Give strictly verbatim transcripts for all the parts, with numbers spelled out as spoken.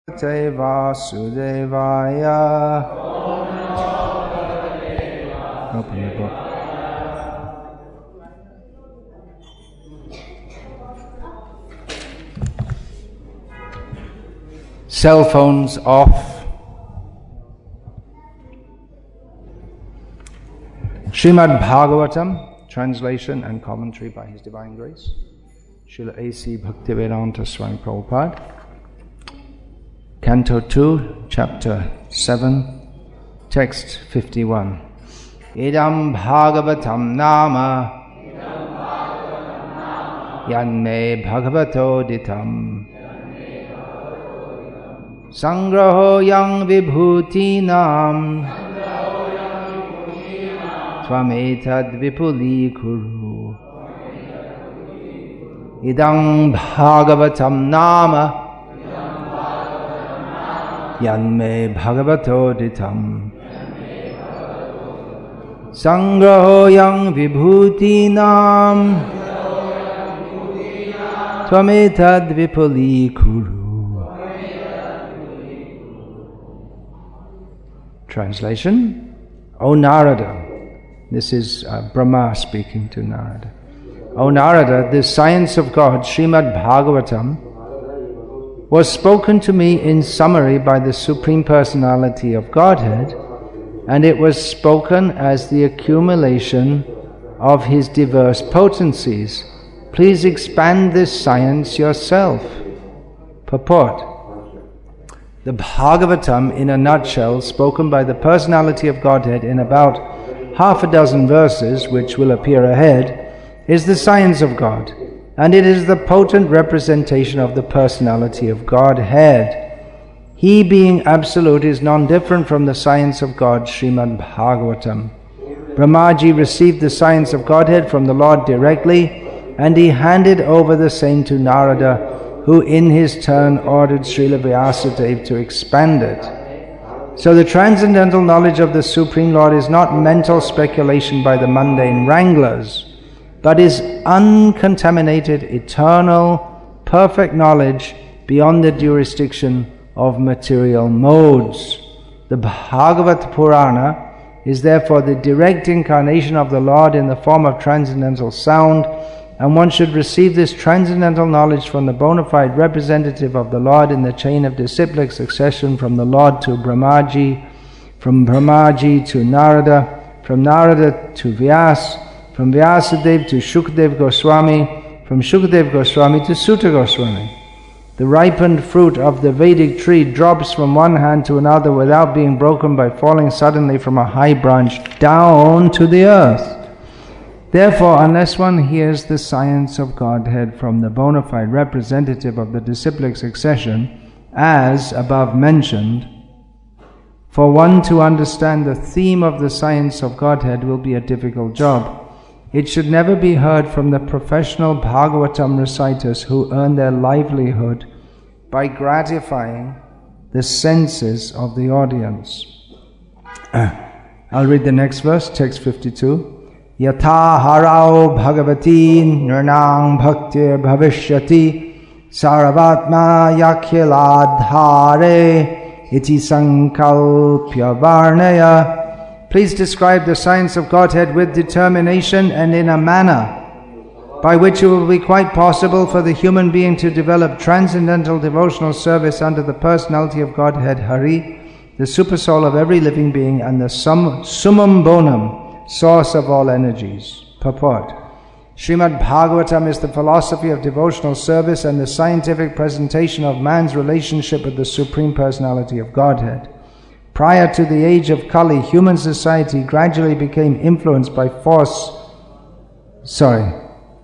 Vasudevaya. Open the book. Cell phones off. Srimad Bhagavatam, translation and commentary by His Divine Grace, Srila A C Bhaktivedanta Swami Prabhupada. Canto two, Chapter seven, Text fifty-one. Idam Bhagavatam Nama Yanme Bhagavato Ditam Sangraho Yang Vibhuti Nam Tvametad Vipuli Kuru. Idam Bhagavatam Nama Yanme Bhagavato Ditam Sangraho Yang Vibhuti Nam Tvametad Vipuli Kuru. Translation. O Narada, this is uh, Brahma speaking to Narada. O Narada, the science of God, Srimad Bhagavatam, was spoken to me in summary by the Supreme Personality of Godhead, and it was spoken as the accumulation of His diverse potencies. Please expand this science yourself. Purport. The Bhagavatam, in a nutshell, spoken by the Personality of Godhead in about half a dozen verses, which will appear ahead, is the science of God, and it is the potent representation of the Personality of Godhead. He, being absolute, is non-different from the science of God, Srimad Bhagavatam. Brahmaji received the science of Godhead from the Lord directly, and he handed over the same to Narada, who in his turn ordered Srila Vyasadeva to expand it. So the transcendental knowledge of the Supreme Lord is not mental speculation by the mundane wranglers, but is uncontaminated, eternal, perfect knowledge beyond the jurisdiction of material modes. The Bhagavad Purana is therefore the direct incarnation of the Lord in the form of transcendental sound, and one should receive this transcendental knowledge from the bona fide representative of the Lord in the chain of disciplic succession, from the Lord to Brahmaji, from Brahmaji to Narada, from Narada to Vyas, from Vyasadeva to Shukdev Goswami, from Shukdev Goswami to Sutta Goswami. The ripened fruit of the Vedic tree drops from one hand to another without being broken by falling suddenly from a high branch down to the earth. Therefore, unless one hears the science of Godhead from the bona fide representative of the disciplic succession, as above mentioned, for one to understand the theme of the science of Godhead will be a difficult job. It should never be heard from the professional Bhagavatam reciters who earn their livelihood by gratifying the senses of the audience. I'll read the next verse, text fifty-two. Yatha harao bhagavati nirnang bhaktir bhavishyati saravatma yakhiladhare iti sankalpya varnaya. Please describe the science of Godhead with determination and in a manner by which it will be quite possible for the human being to develop transcendental devotional service under the personality of Godhead Hari, the supersoul of every living being and the sum, summum bonum, source of all energies. Purport. Srimad Bhagavatam is the philosophy of devotional service and the scientific presentation of man's relationship with the Supreme Personality of Godhead. Prior to the age of Kali, human society gradually became influenced by force. Sorry.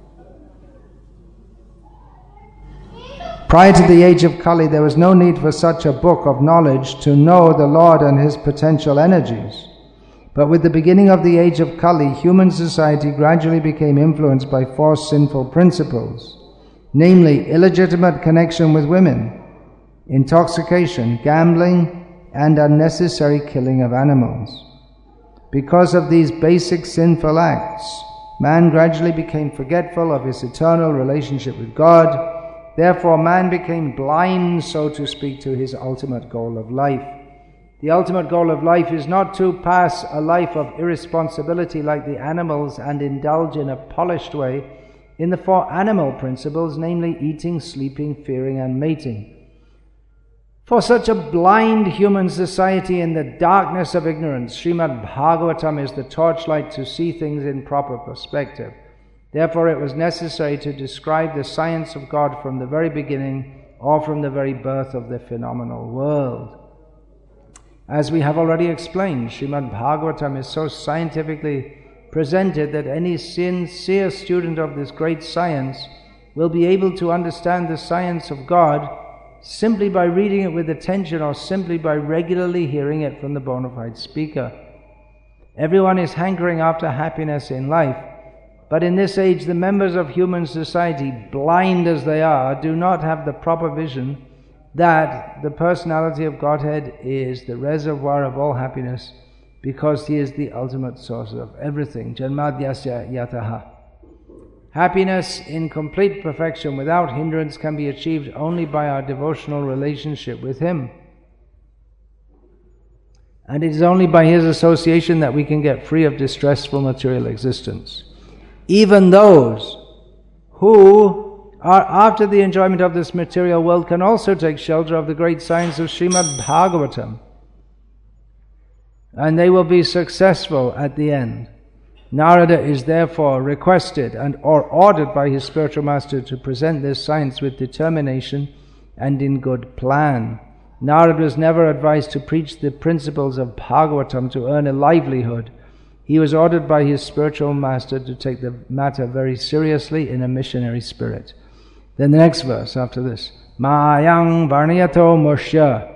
Prior to the age of Kali, there was no need for such a book of knowledge to know the Lord and His potential energies. But with the beginning of the age of Kali, human society gradually became influenced by four sinful principles, namely illegitimate connection with women, intoxication, gambling, and unnecessary killing of animals. Because of these basic sinful acts, man gradually became forgetful of his eternal relationship with God Therefore man became blind, so to speak, to his ultimate goal of life. The ultimate goal of life is not to pass a life of irresponsibility like the animals and indulge in a polished way in the four animal principles, namely eating, sleeping, fearing, and mating. For such a blind human society in the darkness of ignorance, Srimad Bhagavatam is the torchlight to see things in proper perspective. Therefore it was necessary to describe the science of God from the very beginning or from the very birth of the phenomenal world. As we have already explained, Srimad Bhagavatam is so scientifically presented that any sincere student of this great science will be able to understand the science of God simply by reading it with attention or simply by regularly hearing it from the bona fide speaker. Everyone is hankering after happiness in life, but in this age the members of human society, blind as they are, do not have the proper vision that the personality of Godhead is the reservoir of all happiness, because He is the ultimate source of everything. Janmadhyasya yataha. Happiness in complete perfection without hindrance can be achieved only by our devotional relationship with Him. And it is only by His association that we can get free of distressful material existence. Even those who are after the enjoyment of this material world can also take shelter of the great science of Srimad Bhagavatam, and they will be successful at the end. Narada is therefore requested and or ordered by his spiritual master to present this science with determination and in good plan. Narada was never advised to preach the principles of Bhagavatam to earn a livelihood. He was ordered by his spiritual master to take the matter very seriously in a missionary spirit. Then the next verse after this, Mayang varniyato mushya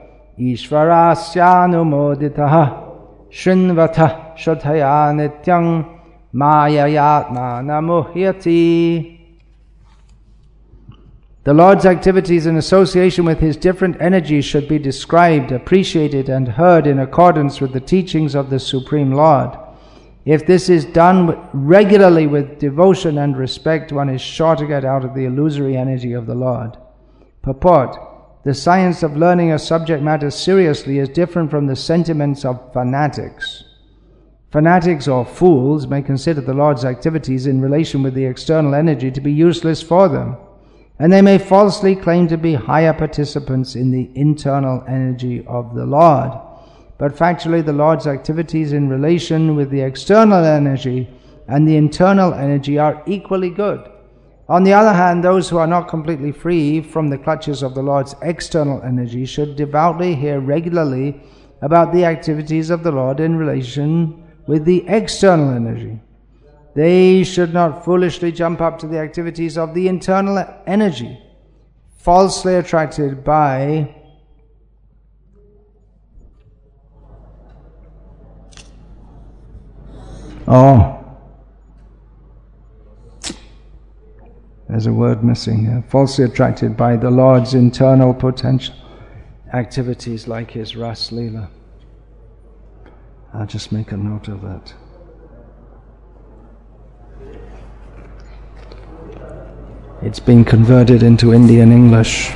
ishvarasyanumoditaha shrinvata shodhaya nityang mayayatma namuhyati. The Lord's activities in association with His different energies should be described, appreciated, and heard in accordance with the teachings of the Supreme Lord. If this is done regularly with devotion and respect, one is sure to get out of the illusory energy of the Lord. Purport: the science of learning a subject matter seriously is different from the sentiments of fanatics. Fanatics or fools may consider the Lord's activities in relation with the external energy to be useless for them, and they may falsely claim to be higher participants in the internal energy of the Lord. But factually, the Lord's activities in relation with the external energy and the internal energy are equally good. On the other hand, those who are not completely free from the clutches of the Lord's external energy should devoutly hear regularly about the activities of the Lord in relation with the external energy. They should not foolishly jump up to the activities of the internal energy, falsely attracted by Oh, there's a word missing here. Falsely attracted by the Lord's internal potential activities like His Ras Leela. I'll just make a note of that. It's been converted into Indian English.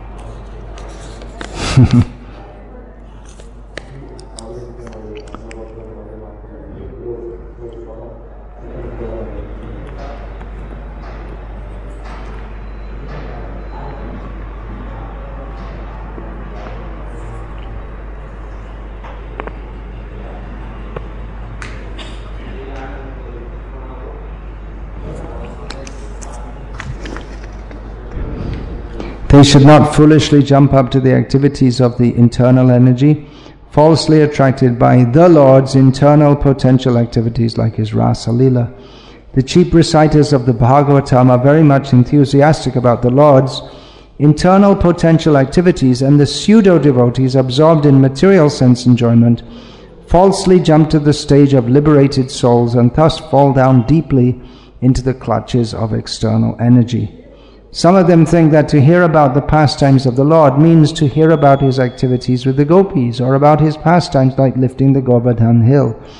They should not foolishly jump up to the activities of the internal energy, falsely attracted by the Lord's internal potential activities like His Rasa Leela. The cheap reciters of the Bhagavatam are very much enthusiastic about the Lord's internal potential activities, and the pseudo-devotees absorbed in material sense enjoyment falsely jump to the stage of liberated souls and thus fall down deeply into the clutches of external energy. Some of them think that to hear about the pastimes of the Lord means to hear about His activities with the gopis, or about His pastimes like lifting the Govardhan hill.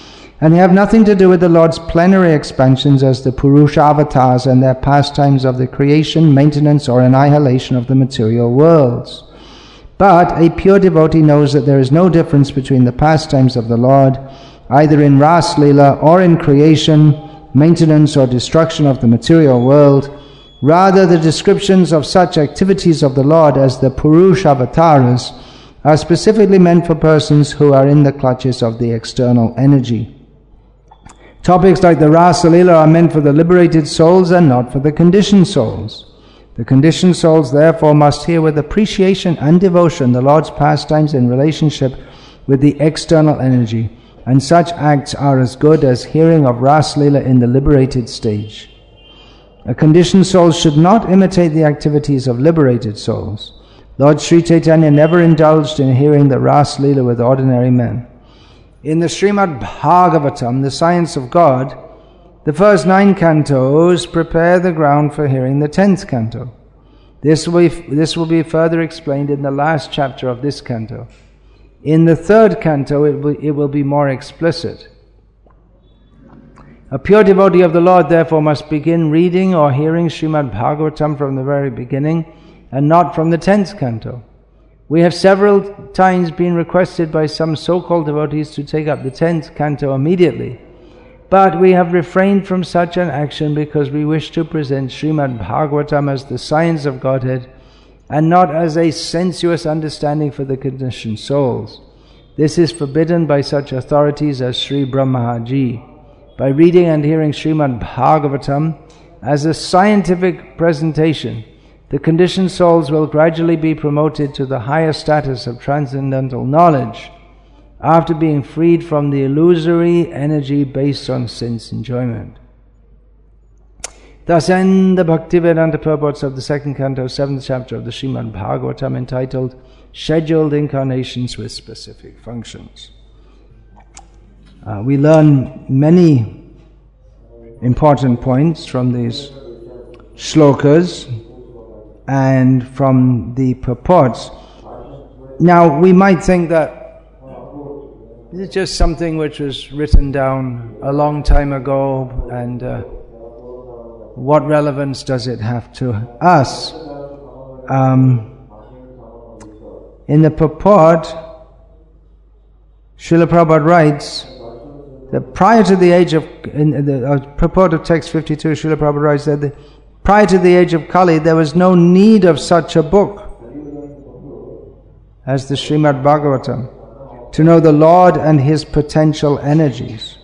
And they have nothing to do with the Lord's plenary expansions as the Purusha avatars and their pastimes of the creation, maintenance, or annihilation of the material worlds. But a pure devotee knows that there is no difference between the pastimes of the Lord, either in Ras Leela or in creation, maintenance, or destruction of the material world. Rather, the descriptions of such activities of the Lord as the Purusha avatars are specifically meant for persons who are in the clutches of the external energy. Topics like the Rasa Leela are meant for the liberated souls and not for the conditioned souls. The conditioned souls therefore must hear with appreciation and devotion the Lord's pastimes in relationship with the external energy, and such acts are as good as hearing of Rasa Leela in the liberated stage. A conditioned soul should not imitate the activities of liberated souls. Lord Sri Chaitanya never indulged in hearing the Rasa Leela with ordinary men. In the Srimad Bhagavatam, the Science of God, the first nine cantos prepare the ground for hearing the tenth canto. This will, be, this will be further explained in the last chapter of this canto. In the third canto, it will, it will be more explicit. A pure devotee of the Lord, therefore, must begin reading or hearing Srimad Bhagavatam from the very beginning, and not from the tenth canto. We have several times been requested by some so-called devotees to take up the tenth canto immediately, but we have refrained from such an action because we wish to present Srimad Bhagavatam as the science of Godhead and not as a sensuous understanding for the conditioned souls. This is forbidden by such authorities as Sri Brahmaji. By reading and hearing Srimad Bhagavatam as a scientific presentation, the conditioned souls will gradually be promoted to the higher status of transcendental knowledge after being freed from the illusory energy based on sense enjoyment. Thus end the Bhaktivedanta purports of the second canto, seventh chapter of the Srimad Bhagavatam, entitled Scheduled Incarnations with Specific Functions. Uh, we learn many important points from these shlokas and from the purports. Now, we might think that this is just something which was written down a long time ago, and uh, what relevance does it have to us? Um, in the purport, Srila Prabhupada writes that prior to the age of, in the uh, purport of text fifty-two, Srila Prabhupada writes that the, prior to the age of Kali, there was no need of such a book as the Srimad Bhagavatam to know the Lord and His potential energies.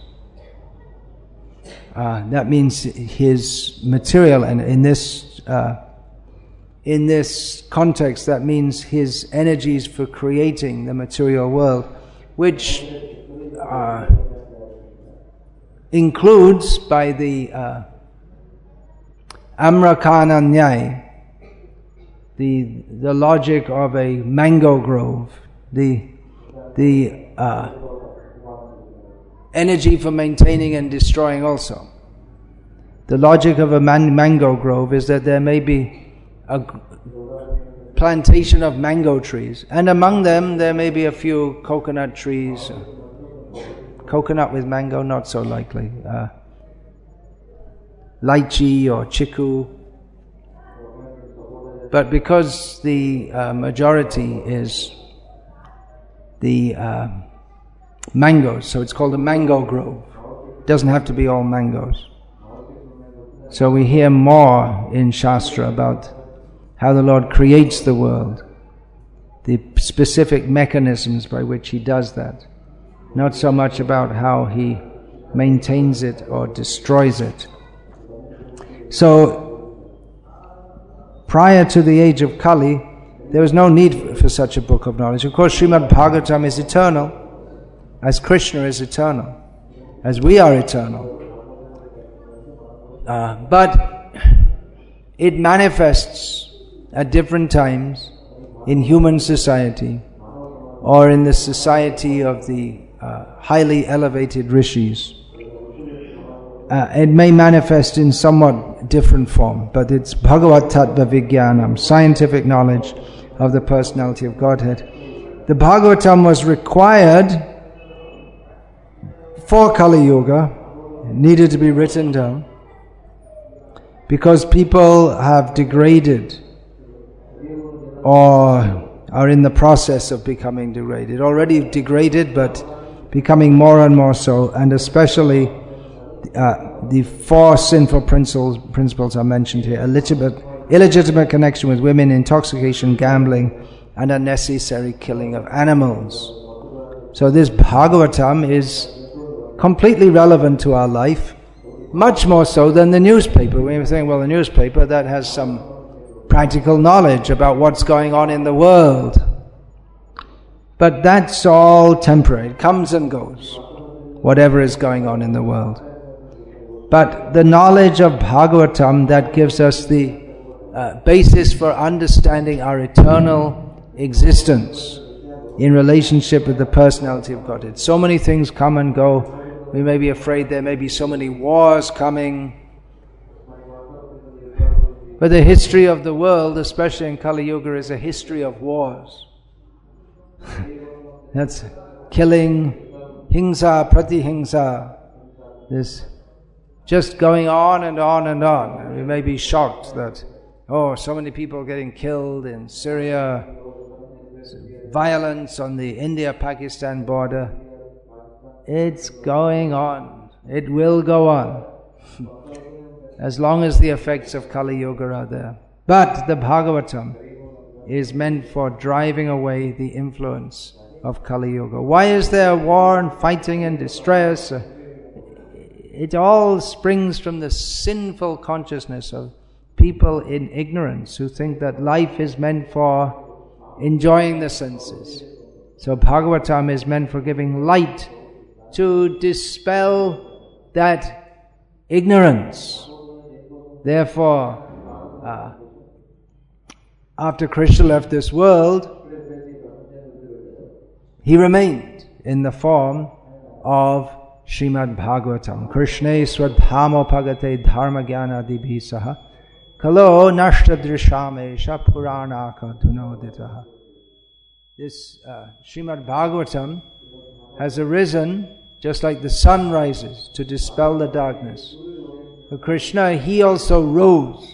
Uh, that means His material, and in this uh, in this context, that means His energies for creating the material world, which uh, includes by the uh, Amrakana Nyaya, the the logic of a mango grove, the the uh, energy for maintaining and destroying also. The logic of a man- mango grove is that there may be a plantation of mango trees, and among them there may be a few coconut trees. Coconut with mango, not so likely. Uh, lychee or chiku. But because the uh, majority is the uh, mangoes, so it's called a mango grove. It doesn't have to be all mangoes. So we hear more in Shastra about how the Lord creates the world, the specific mechanisms by which He does that. Not so much about how He maintains it or destroys it. So, prior to the age of Kali, there was no need for such a book of knowledge. Of course, Srimad Bhagavatam is eternal, as Krishna is eternal, as we are eternal. Uh, but it manifests at different times in human society or in the society of the uh, highly elevated rishis. Uh, it may manifest in somewhat different form, but it's Bhagavat Tattva Vijnanam, scientific knowledge of the personality of Godhead. The Bhagavatam was required for Kali Yuga needed to be written down because people have degraded or are in the process of becoming degraded. Already degraded, but becoming more and more so, and especially uh, the four sinful principles, principles are mentioned here: illegitimate, illegitimate connection with women, intoxication, gambling, and unnecessary killing of animals. So this Bhagavatam is completely relevant to our life, much more so than the newspaper. We were saying, well, the newspaper, that has some practical knowledge about what's going on in the world. But that's all temporary. It comes and goes, whatever is going on in the world. But the knowledge of Bhagavatam, that gives us the uh, basis for understanding our eternal existence in relationship with the personality of Godhead. So many things come and go. We may be afraid there may be so many wars coming. But the history of the world, especially in Kali Yuga, is a history of wars. That's killing, hingsa, pratihingsa. This just going on and on and on. We may be shocked that, oh, so many people getting killed in Syria, violence on the India-Pakistan border. It's going on. It will go on. As long as the effects of Kali Yuga are there. But the Bhagavatam is meant for driving away the influence of Kali Yuga. Why is there war and fighting and distress? It all springs from the sinful consciousness of people in ignorance who think that life is meant for enjoying the senses. So Bhagavatam is meant for giving light to dispel that ignorance. Therefore, uh, after Krishna left this world, he remained in the form of Srimad Bhagavatam. Krishne swadhamo pagate dharma jnana dibhi saha kalo nashta drishamesha puranaka dunoditaha. This uh, Srimad Bhagavatam has arisen just like the sun rises to dispel the darkness. For Krishna, he also rose.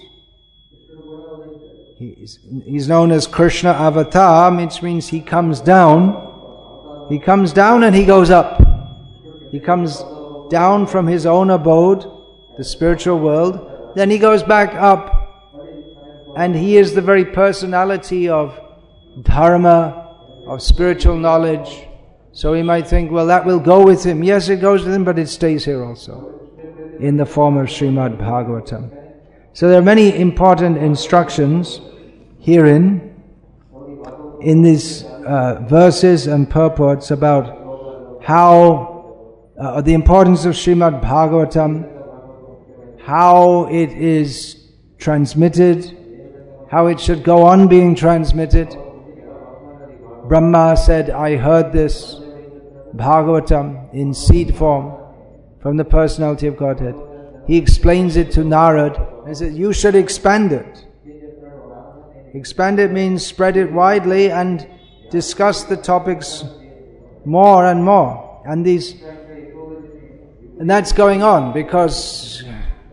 He is, he's known as Krishna Avatar, which means he comes down. He comes down and he goes up. He comes down from his own abode, the spiritual world, then he goes back up. And he is the very personality of dharma, of spiritual knowledge. So we might think, well, that will go with him. Yes, it goes with him, but it stays here also, in the form of Srimad Bhagavatam. So there are many important instructions herein, in these uh, verses and purports about how, uh, the importance of Srimad Bhagavatam, how it is transmitted, how it should go on being transmitted. Brahma said, I heard this Bhagavatam in seed form from the personality of Godhead. He explains it to Narad and says, you should expand it. Expand it means spread it widely and discuss the topics more and more. And these, and that's going on because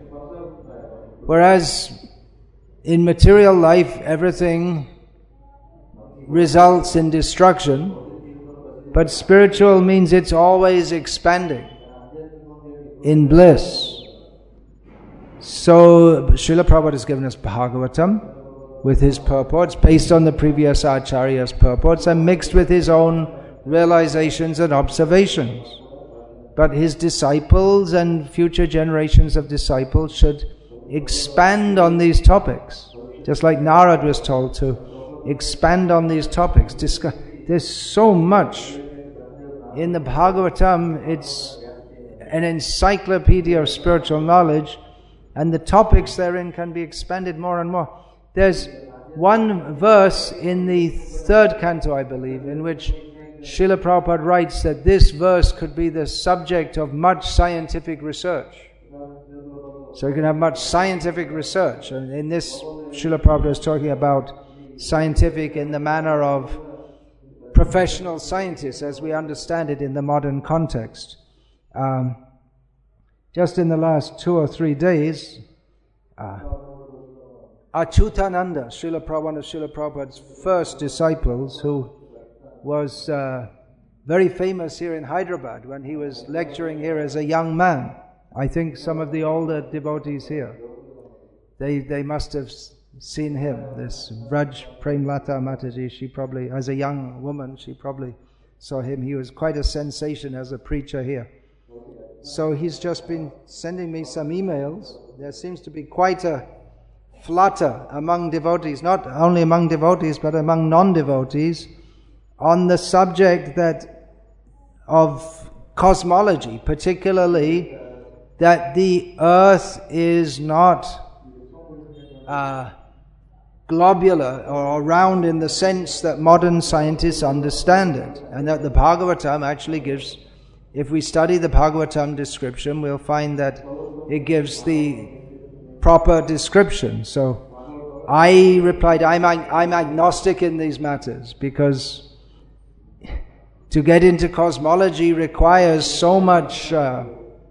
whereas in material life everything results in destruction, but spiritual means it's always expanding in bliss. So Srila Prabhupada has given us Bhagavatam with his purports based on the previous Acharya's purports and mixed with his own realizations and observations. But his disciples and future generations of disciples should expand on these topics, just like Narad was told to expand on these topics. Discuss. There's so much in the Bhagavatam. It's an encyclopedia of spiritual knowledge, and the topics therein can be expanded more and more. There's one verse in the third canto, I believe, in which Srila Prabhupada writes that this verse could be the subject of much scientific research. So you can have much scientific research. And in this, Srila Prabhupada is talking about scientific in the manner of professional scientists as we understand it in the modern context. Um, just in the last two or three days, uh, Achyutananda, Srila Prabhupada, one of Srila Prabhupada's first disciples, who was uh, very famous here in Hyderabad when he was lecturing here as a young man. I think some of the older devotees here, they they must have seen him. This Raj Premlata Mataji, she probably, as a young woman, she probably saw him. He was quite a sensation as a preacher here. So he's just been sending me some emails. There seems to be quite a flutter among devotees, not only among devotees but among non-devotees, on the subject that of cosmology, particularly that the earth is not uh, globular or round in the sense that modern scientists understand it, and that the Bhagavatam actually gives, if we study the Bhagavatam description, we'll find that it gives the proper description. So I replied, I'm, I'm agnostic in these matters, because to get into cosmology requires so much uh,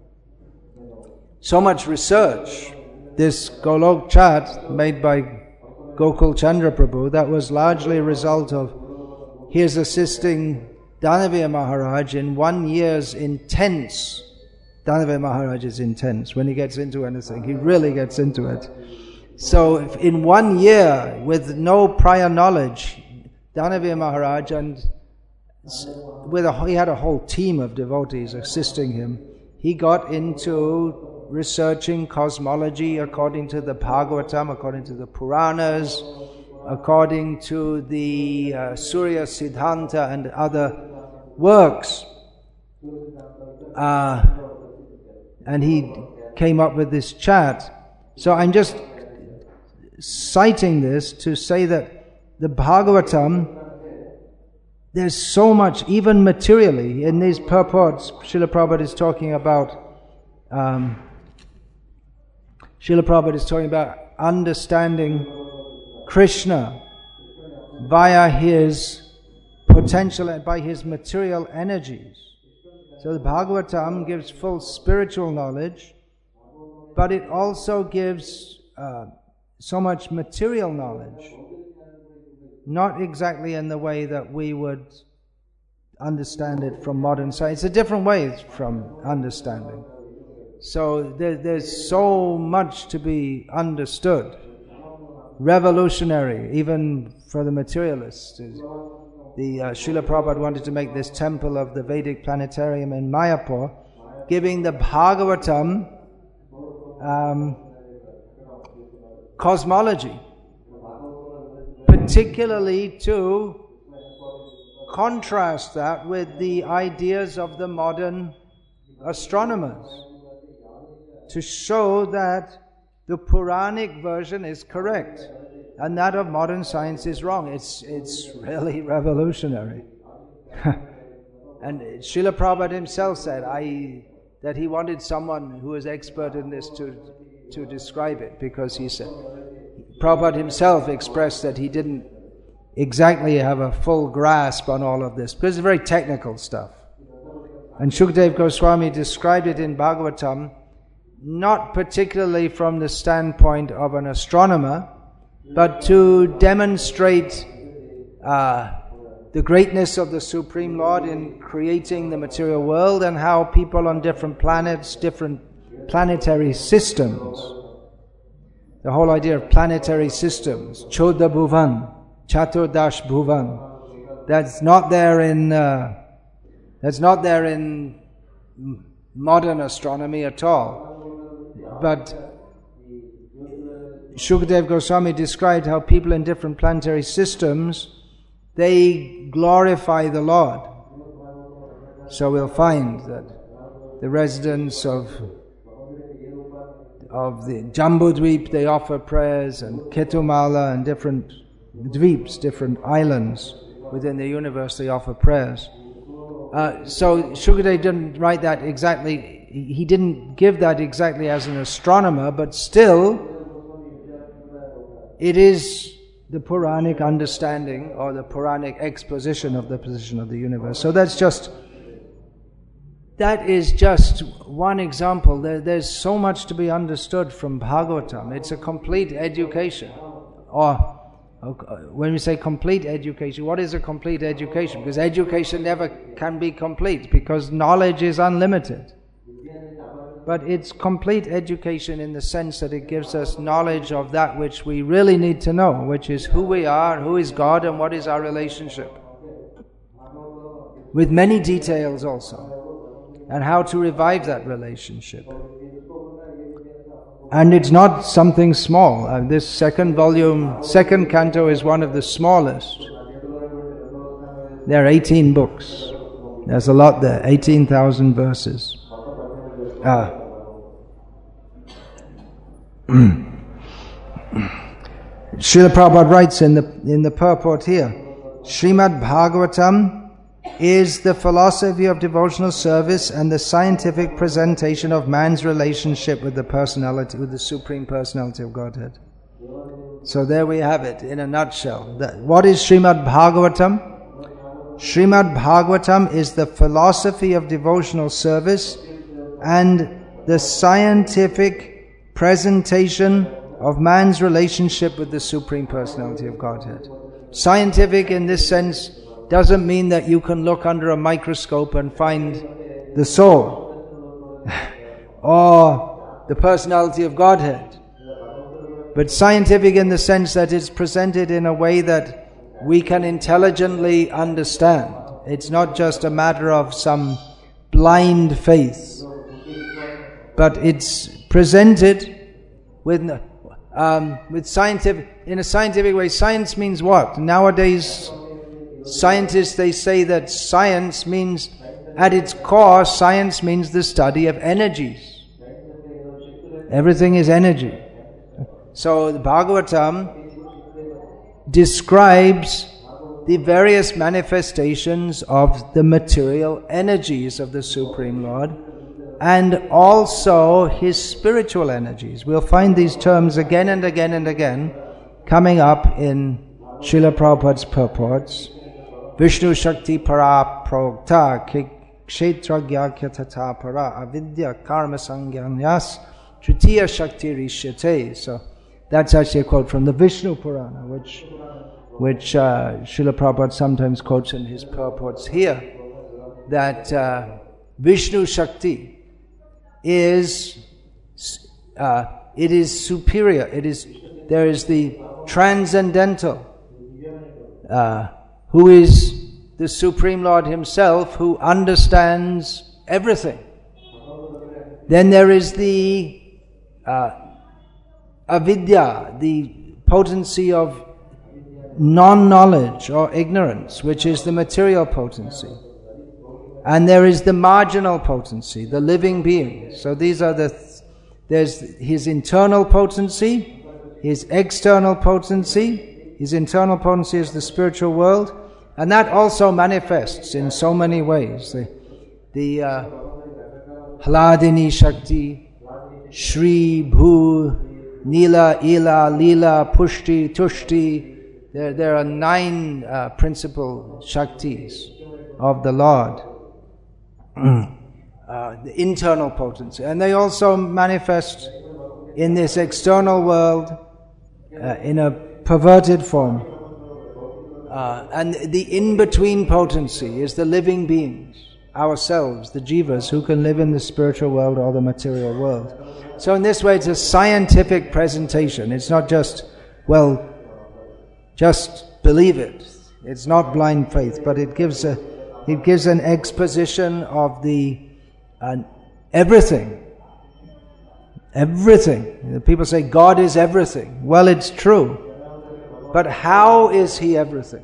so much research. This Golok Chat made by Gokul Chandra Prabhu, that was largely a result of his assisting Dhanavir Maharaj in one year's intense, Dhanavir Maharaj is intense. When he gets into anything, he really gets into it. So if in one year, with no prior knowledge, Dhanavir Maharaj, and with a, he had a whole team of devotees assisting him, he got into researching cosmology according to the Bhagavatam, according to the Puranas, according to the uh, Surya Siddhanta and other works. Uh, and he came up with this chat. So I'm just citing this to say that the Bhagavatam, there's so much, even materially, in these purports. Srila Prabhupada is talking about um, Srila Prabhupada is talking about understanding Krishna via his potential and by his material energies. So the Bhagavatam gives full spiritual knowledge, but it also gives uh, so much material knowledge. Not exactly in the way that we would understand it from modern science. It's a different way from understanding. So there, there's so much to be understood. Revolutionary, even for the materialists. The uh, Srila Prabhupada wanted to make this temple of the Vedic planetarium in Mayapur, giving the Bhagavatam um, cosmology, particularly to contrast that with the ideas of the modern astronomers, to show that the Puranic version is correct and that of modern science is wrong. It's it's really revolutionary. And Srila Prabhupada himself said I that he wanted someone who was expert in this to to describe it, because he said, Prabhupada himself expressed that he didn't exactly have a full grasp on all of this, because it's very technical stuff. And Shukdev Goswami described it in Bhagavatam, not particularly from the standpoint of an astronomer, but to demonstrate uh, the greatness of the Supreme Lord in creating the material world, and how people on different planets, different planetary systems, the whole idea of planetary systems, Chodha Bhuvan, Chaturdash Bhuvan, that's not there in uh, that's not there in modern astronomy at all. But Shukdev Goswami described how people in different planetary systems, they glorify the Lord. So we'll find that the residents of of the Jambudweep, they offer prayers, and Ketumala and different dweeps, different islands within the universe, they offer prayers. Uh, so Shukadev didn't write that exactly, he didn't give that exactly as an astronomer, but still it is the Puranic understanding or the Puranic exposition of the position of the universe. So that's just that is just one example. There, there's so much to be understood from Bhagavatam. It's a complete education. Or when we say complete education, what is a complete education? Because education never can be complete, because knowledge is unlimited. But it's complete education in the sense that it gives us knowledge of that which we really need to know, which is who we are, who is God, and what is our relationship. With many details also, and how to revive that relationship. And it's not something small. Uh, this second volume, second canto is one of the smallest. There are eighteen books. There's a lot there, eighteen thousand verses. Ah. Srila Prabhupada writes in the in the purport here, Srimad Bhagavatam is the philosophy of devotional service and the scientific presentation of man's relationship with the personality, with the Supreme Personality of Godhead. So there we have it in a nutshell. That, what is Srimad Bhagavatam? Srimad Bhagavatam is the philosophy of devotional service and the scientific presentation of man's relationship with the Supreme Personality of Godhead. Scientific in this sense doesn't mean that you can look under a microscope and find the soul or the personality of Godhead. But scientific in the sense that it's presented in a way that we can intelligently understand. It's not just a matter of some blind faith, but it's presented with um, with scientific in a scientific way. Science means what? Nowadays, scientists, they say that science means, at its core, science means the study of energies. Everything is energy. So the Bhagavatam describes the various manifestations of the material energies of the Supreme Lord, and also His spiritual energies. We'll find these terms again and again and again coming up in Srila Prabhupada's purports. Vishnu Shakti Para Prokta Kshetra Gyakya Tata Para Avidya Karma Sangyanyas Tritiya Shakti Rishyate. So that's actually a quote from the Vishnu Purana, which which uh, Srila Prabhupada sometimes quotes in his purports here, that uh, Vishnu Shakti is uh, it is superior. It is there is the transcendental, uh, who is the Supreme Lord Himself, who understands everything. Then there is the uh, avidya, the potency of non-knowledge or ignorance, which is the material potency. And there is the marginal potency, the living being. So these are the, th- there's His internal potency, His external potency. His internal potency is the spiritual world, and that also manifests in so many ways. The, the uh, Hladini Shakti, Shri, Bhu, Nila, Ila, Lila, Pushti, Tushti. There, there are nine uh, principal Shaktis of the Lord. uh, the internal potency. And they also manifest in this external world uh, in a perverted form. Uh, and the in-between potency is the living beings, ourselves, the jivas, who can live in the spiritual world or the material world. So in this way, it's a scientific presentation. It's not just, well, just believe it. It's not blind faith, but it gives a, it gives an exposition of the uh, everything. Everything. People say God is everything. Well, it's true. But how is He everything?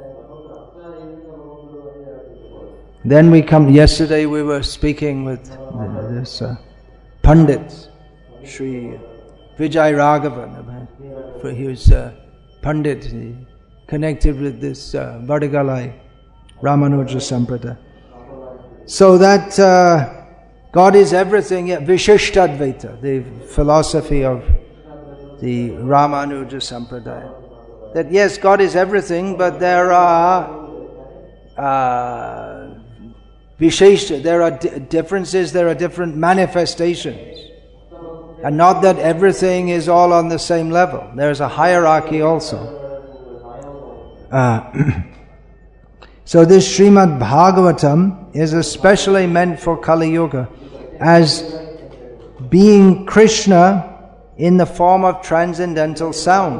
Then we come, yesterday we were speaking with this uh, Pandit, Sri Vijay Raghavan. He was a Pandit, he connected with this uh, Vadagalai Ramanuja Sampradaya. So that uh, God is everything, yeah, Vishishtadvaita, the philosophy of the Ramanuja Sampradaya. That yes, God is everything, but there are uh, Visheshta, there are di- differences, there are different manifestations. And not that everything is all on the same level. There's a hierarchy also. Uh, so this Srimad Bhagavatam is especially meant for Kali Yuga as being Krishna in the form of transcendental sound,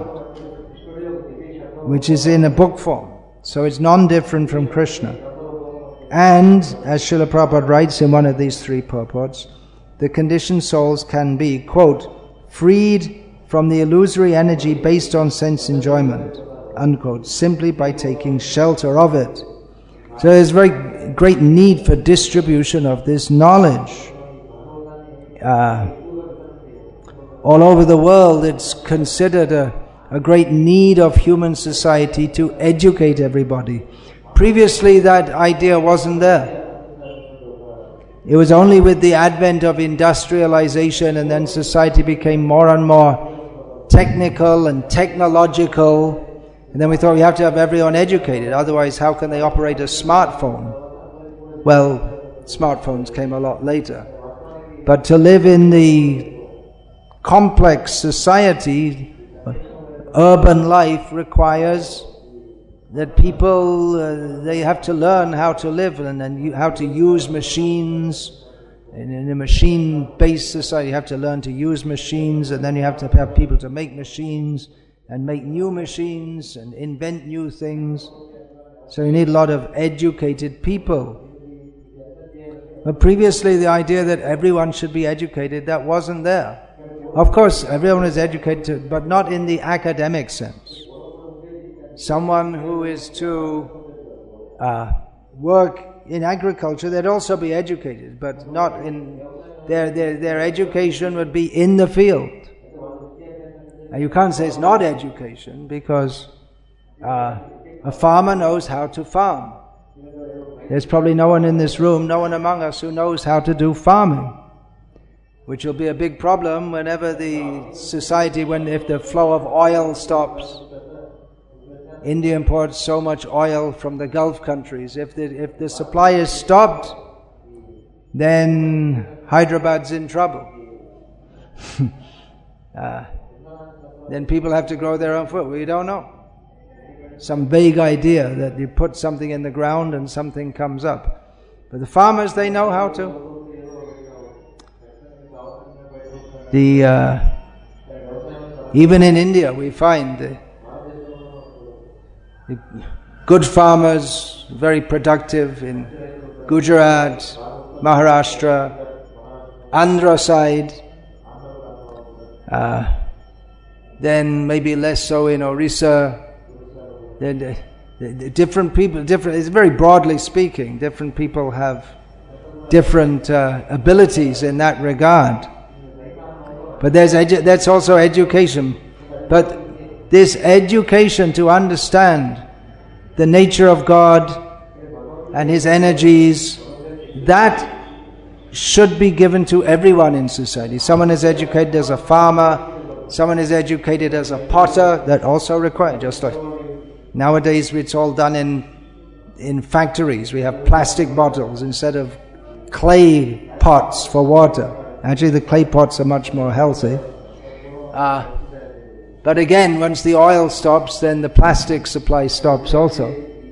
which is in a book form. So it's non-different from Krishna. And, as Srila Prabhupada writes in one of these three purports, the conditioned souls can be, quote, freed from the illusory energy based on sense enjoyment, unquote, simply by taking shelter of it. So there's very great need for distribution of this knowledge. Uh, all over the world it's considered a, a great need of human society to educate everybody. Previously that idea wasn't there. It was only with the advent of industrialization and then society became more and more technical and technological. And then we thought we have to have everyone educated, otherwise how can they operate a smartphone? Well, smartphones came a lot later. But to live in the complex society, urban life requires that people, uh, they have to learn how to live and, and how to use machines. And in a machine-based society you have to learn to use machines, and then you have to have people to make machines and make new machines and invent new things. So you need a lot of educated people. But previously the idea that everyone should be educated, that wasn't there. Of course everyone is educated, but not in the academic sense. Someone who is to uh, work in agriculture, they'd also be educated, but not in their, their, their education would be in the field. Now you can't say it's not education, because uh, a farmer knows how to farm. There's probably no one in this room, no one among us who knows how to do farming, which will be a big problem whenever the society, when if the flow of oil stops. India imports so much oil from the Gulf countries. If the, if the supply is stopped, then Hyderabad's in trouble. uh, then people have to grow their own food. We don't know. Some vague idea that you put something in the ground and something comes up. But the farmers, they know how to. The uh, even in India we find the, the good farmers, very productive in Gujarat, Maharashtra, Andhra side, uh, then maybe less so in Orissa. Then the, the, the different people, different. It's very broadly speaking. Different people have different uh, abilities in that regard. But there's edu- that's also education. But this education to understand the nature of God and His energies, that should be given to everyone in society. Someone is educated as a farmer, someone is educated as a potter, that also requires, just like nowadays it's all done in in factories. We have plastic bottles instead of clay pots for water. Actually the clay pots are much more healthy. Uh, but again, once the oil stops, then the plastic supply stops also.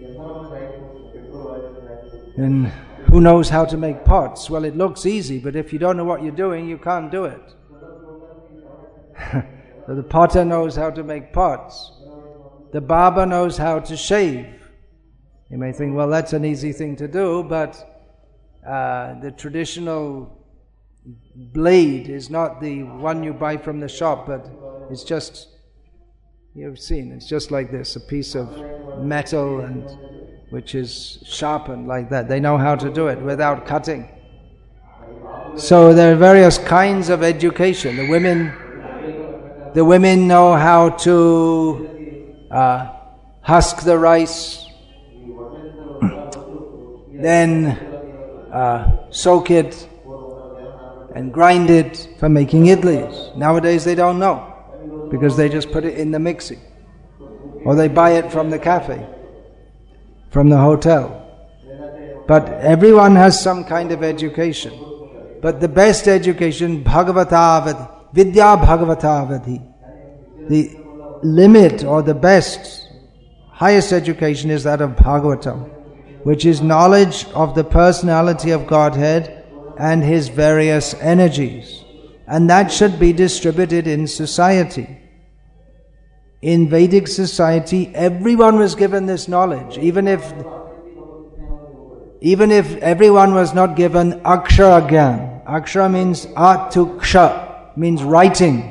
And who knows how to make pots? Well, it looks easy, but if you don't know what you're doing, you can't do it. So the potter knows how to make pots. The barber knows how to shave. You may think, well, that's an easy thing to do, but uh, the traditional blade is not the one you buy from the shop, but it's just, you've seen, it's just like this, a piece of metal and which is sharpened like that. They know how to do it without cutting. So there are various kinds of education. The women, the women know how to Uh, husk the rice, then uh, soak it and grind it for making idlis. Nowadays they don't know, because they just put it in the mixie, or they buy it from the cafe, from the hotel. But everyone has some kind of education. But the best education, Bhagavatavadhi, Vidya Bhagavatavadhi. The limit or the best, highest education is that of Bhagavatam, which is knowledge of the personality of Godhead and His various energies. And that should be distributed in society. In Vedic society, everyone was given this knowledge, even if even if everyone was not given Akshara Gyan. Akshara means Atuksha, means writing.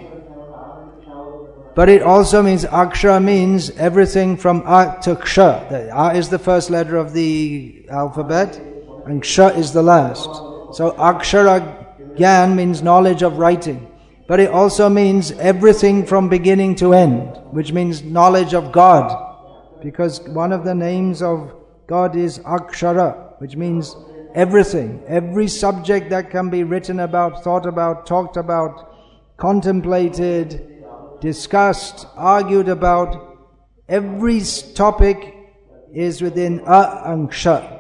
But it also means, Akshara means everything from A to Ksha. The A is the first letter of the alphabet, and Ksha is the last. So Akshara Gyan means knowledge of writing. But it also means everything from beginning to end, which means knowledge of God. Because one of the names of God is Akshara, which means everything. Every subject that can be written about, thought about, talked about, contemplated, discussed, argued about, every topic is within A and Ksha.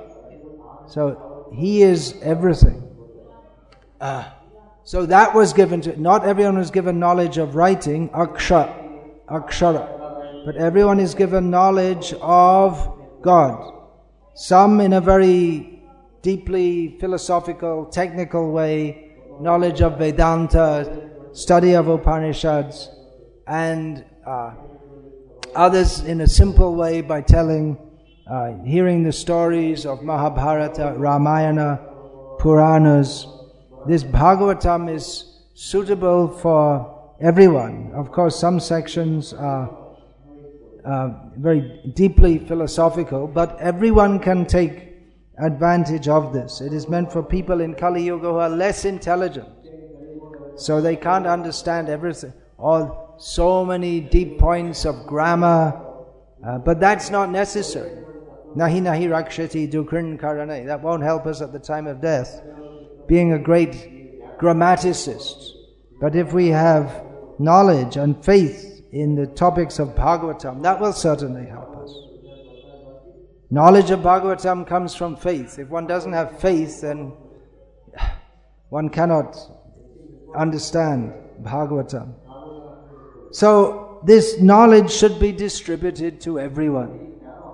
So He is everything. Uh, so that was given to, not everyone was given knowledge of writing, Aksha, Akshara, but everyone is given knowledge of God. Some in a very deeply philosophical, technical way, knowledge of Vedanta, study of Upanishads, and uh, others in a simple way by telling, uh, hearing the stories of Mahabharata, Ramayana, Puranas. This Bhagavatam is suitable for everyone. Of course, some sections are uh, very deeply philosophical, but everyone can take advantage of this. It is meant for people in Kali Yuga who are less intelligent, so they can't understand everything, or so many deep points of grammar, uh, but that's not necessary. Nahi nahi rakshati dukrin karane. That won't help us at the time of death, being a great grammaticist. But if we have knowledge and faith in the topics of Bhagavatam, that will certainly help us. Knowledge of Bhagavatam comes from faith. If one doesn't have faith, then one cannot understand Bhagavatam. So this knowledge should be distributed to everyone.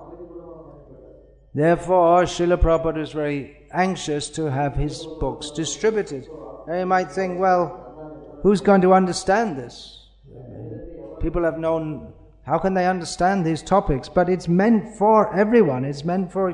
Therefore, Srila Prabhupada is very anxious to have his books distributed. And you might think, well, who's going to understand this? People have known, how can they understand these topics? But it's meant for everyone. It's meant for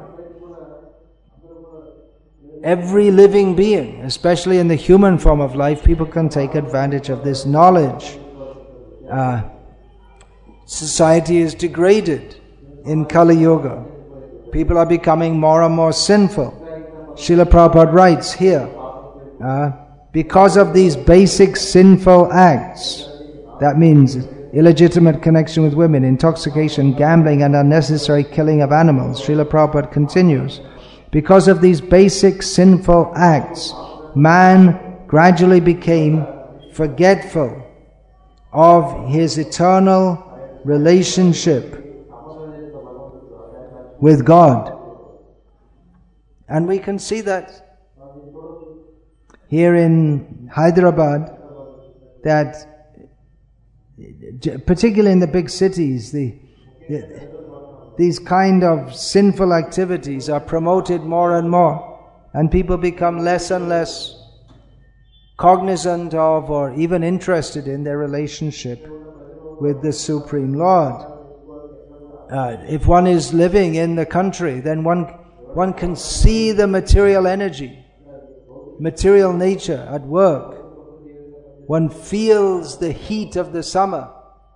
every living being, especially in the human form of life. People can take advantage of this knowledge. Uh, society is degraded in Kali Yuga. People are becoming more and more sinful. Srila Prabhupada writes here, uh, because of these basic sinful acts, that means illegitimate connection with women, intoxication, gambling, and unnecessary killing of animals. Srila Prabhupada continues, because of these basic sinful acts, man gradually became forgetful of his eternal relationship with God. And we can see that here in Hyderabad, that particularly in the big cities, the, the, these kind of sinful activities are promoted more and more, and people become less and less cognizant of or even interested in their relationship with the Supreme Lord. Uh, if one is living in the country, then one one can see the material energy, material nature at work. One feels the heat of the summer.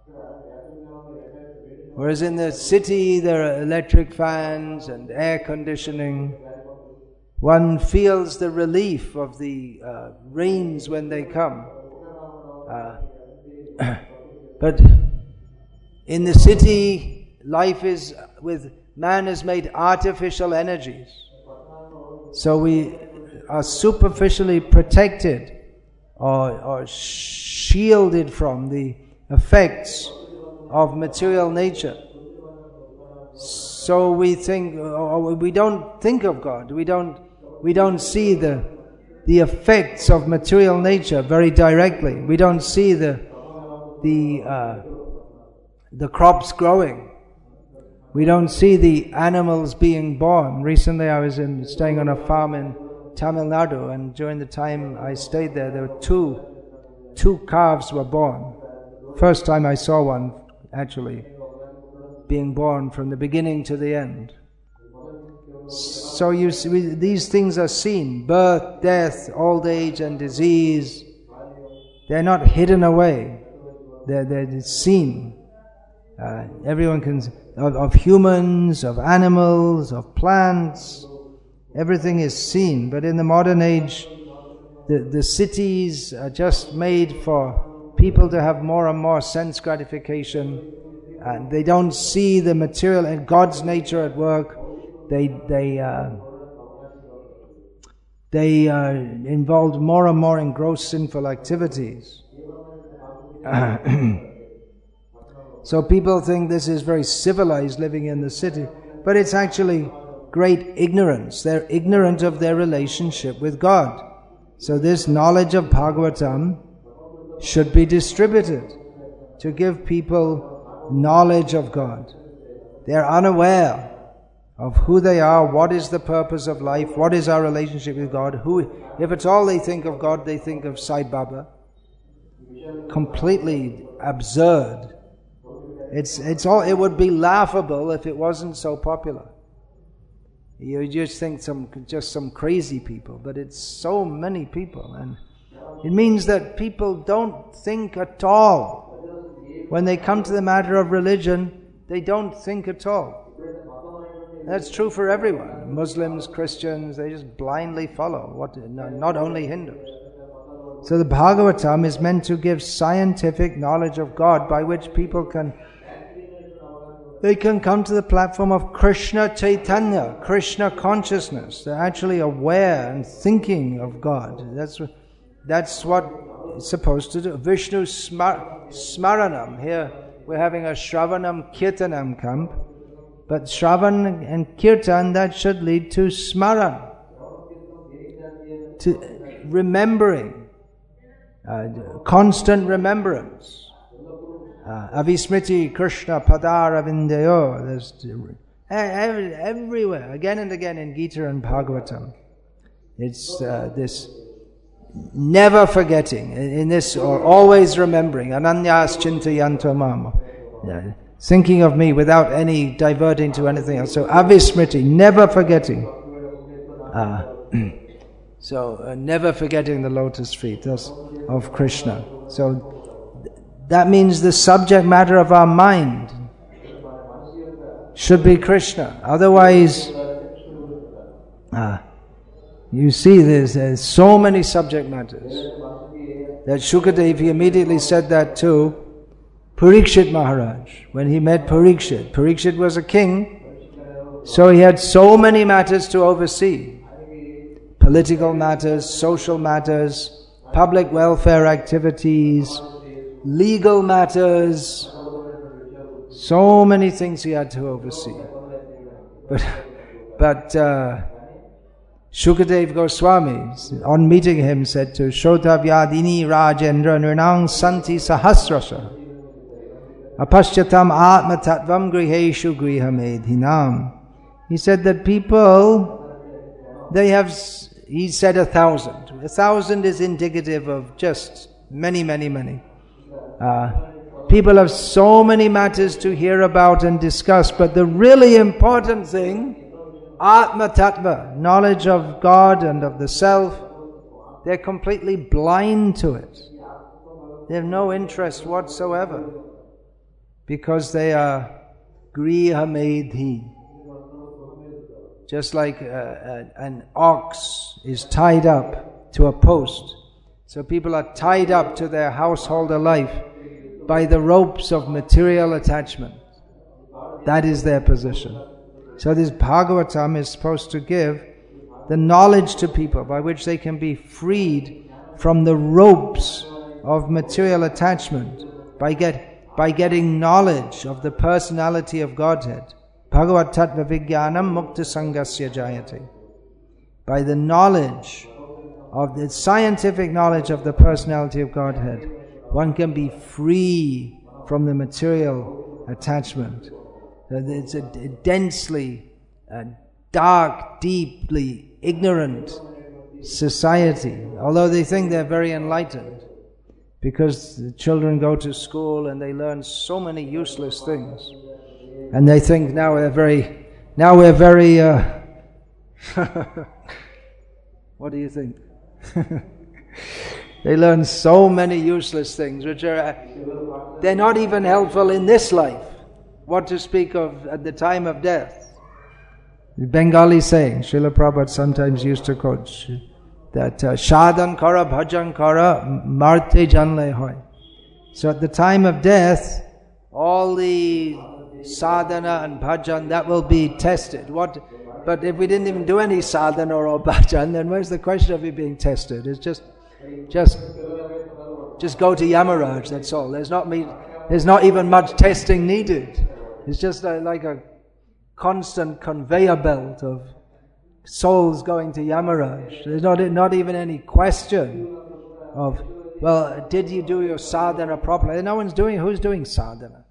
Whereas in the city there are electric fans and air conditioning. One feels the relief of the uh, rains when they come. Uh, but in the city, life is with man has made artificial energies. So we are superficially protected or, or shielded from the effects of material nature. so we think, or we don't think of God. We don't, we don't see the, the effects of material nature very directly. We don't see the, the, uh, the crops growing. We don't see the animals being born. Recently I was in, staying on a farm in Tamil Nadu, and during the time I stayed there, there were two, two calves were born. First time I saw one, actually, being born from the beginning to the end. So you see, these things are seen. Birth, death, old age and disease. They're not hidden away. They're, they're seen. Uh, everyone can, of, of humans, of animals, of plants, everything is seen. But in the modern age, the, the cities are just made for people to have more and more sense gratification, and they don't see the material and God's nature at work. They they uh, they are involved more and more in gross sinful activities. Uh, so people think this is very civilized living in the city, but it's actually great ignorance. They're ignorant of their relationship with God. So this knowledge of Bhagavatam should be distributed to give people knowledge of God. They're unaware of who they are, what is the purpose of life, what is our relationship with God. Who, if it's all they think of God, they think of Sai Baba. Completely absurd. It's it's all. It would be laughable if it wasn't so popular. You just think some just some crazy people, but it's so many people, and it means that people don't think at all. When they come to the matter of religion, they don't think at all. That's true for everyone. Muslims, Christians, they just blindly follow, what, not only Hindus. So the Bhagavatam is meant to give scientific knowledge of God by which people can they can come to the platform of Krishna Chaitanya, Krishna consciousness. They're actually aware and thinking of God. That's what, that's what it's supposed to do. Vishnu smar, Smaranam. Here we're having a Shravanam Kirtanam camp. But Shravan and Kirtan, that should lead to Smaran, to remembering, uh, constant remembrance. Uh, Avismriti Krishna Padara Vindayo. There's every, everywhere, again and again in Gita and Bhagavatam. It's uh, this never forgetting, in, in this, or always remembering. Ananyas Chintayanto Mama. Yeah. Thinking of me without any diverting to anything else. So avismriti, never forgetting. Uh, so uh, never forgetting the lotus feet of Krishna. So th- that means the subject matter of our mind should be Krishna. Otherwise, uh, you see there's, there's so many subject matters that Shukadev, he immediately said that too. Parikshit Maharaj, when he met Parikshit, Parikshit was a king, so he had so many matters to oversee. Political matters, social matters, public welfare activities, legal matters, so many things he had to oversee. But, but uh, Shukadev Goswami, on meeting him, said to Shrotavyadini Rajendra Nirnang Santi Sahasrasha Apashyatam Atma Tattvam Griheshu Grihamedhinam. He said that people, they have, he said a thousand. A thousand is indicative of just many, many, many. Uh, people have so many matters to hear about and discuss, but the really important thing, Atma Tattva, knowledge of God and of the self, they're completely blind to it. They have no interest whatsoever. Because they are griha medhi. Just like uh, uh, an ox is tied up to a post. So people are tied up to their householder life by the ropes of material attachment. That is their position. So this Bhagavatam is supposed to give the knowledge to people by which they can be freed from the ropes of material attachment by get by getting knowledge of the personality of Godhead, Bhagavat Tattva Vijnanam Mukta Sangasya Jayate. By the knowledge of the scientific knowledge of the personality of Godhead, one can be free from the material attachment. It's a densely, uh, dark, deeply ignorant society, although they think they're very enlightened, because the children go to school and they learn so many useless things, and they think now we're very, now we're very. Uh, what do you think? They learn so many useless things, which are they're not even helpful in this life. What to speak of at the time of death? The Bengali saying, Srila Prabhupada sometimes used to quote that Shadhan kara bhajan kara marte janle hoy. So at the time of death, all the sadhana and bhajan, that will be tested. What? But if we didn't even do any sadhana or bhajan, then where's the question of it being tested? It's just, just, just go to Yamaraj. That's all. There's not me. There's not even much testing needed. It's just a, like a constant conveyor belt of souls going to Yamaraj. There's not not even any question of, well, did you do your sadhana properly? No one's doing. Who's doing sadhana?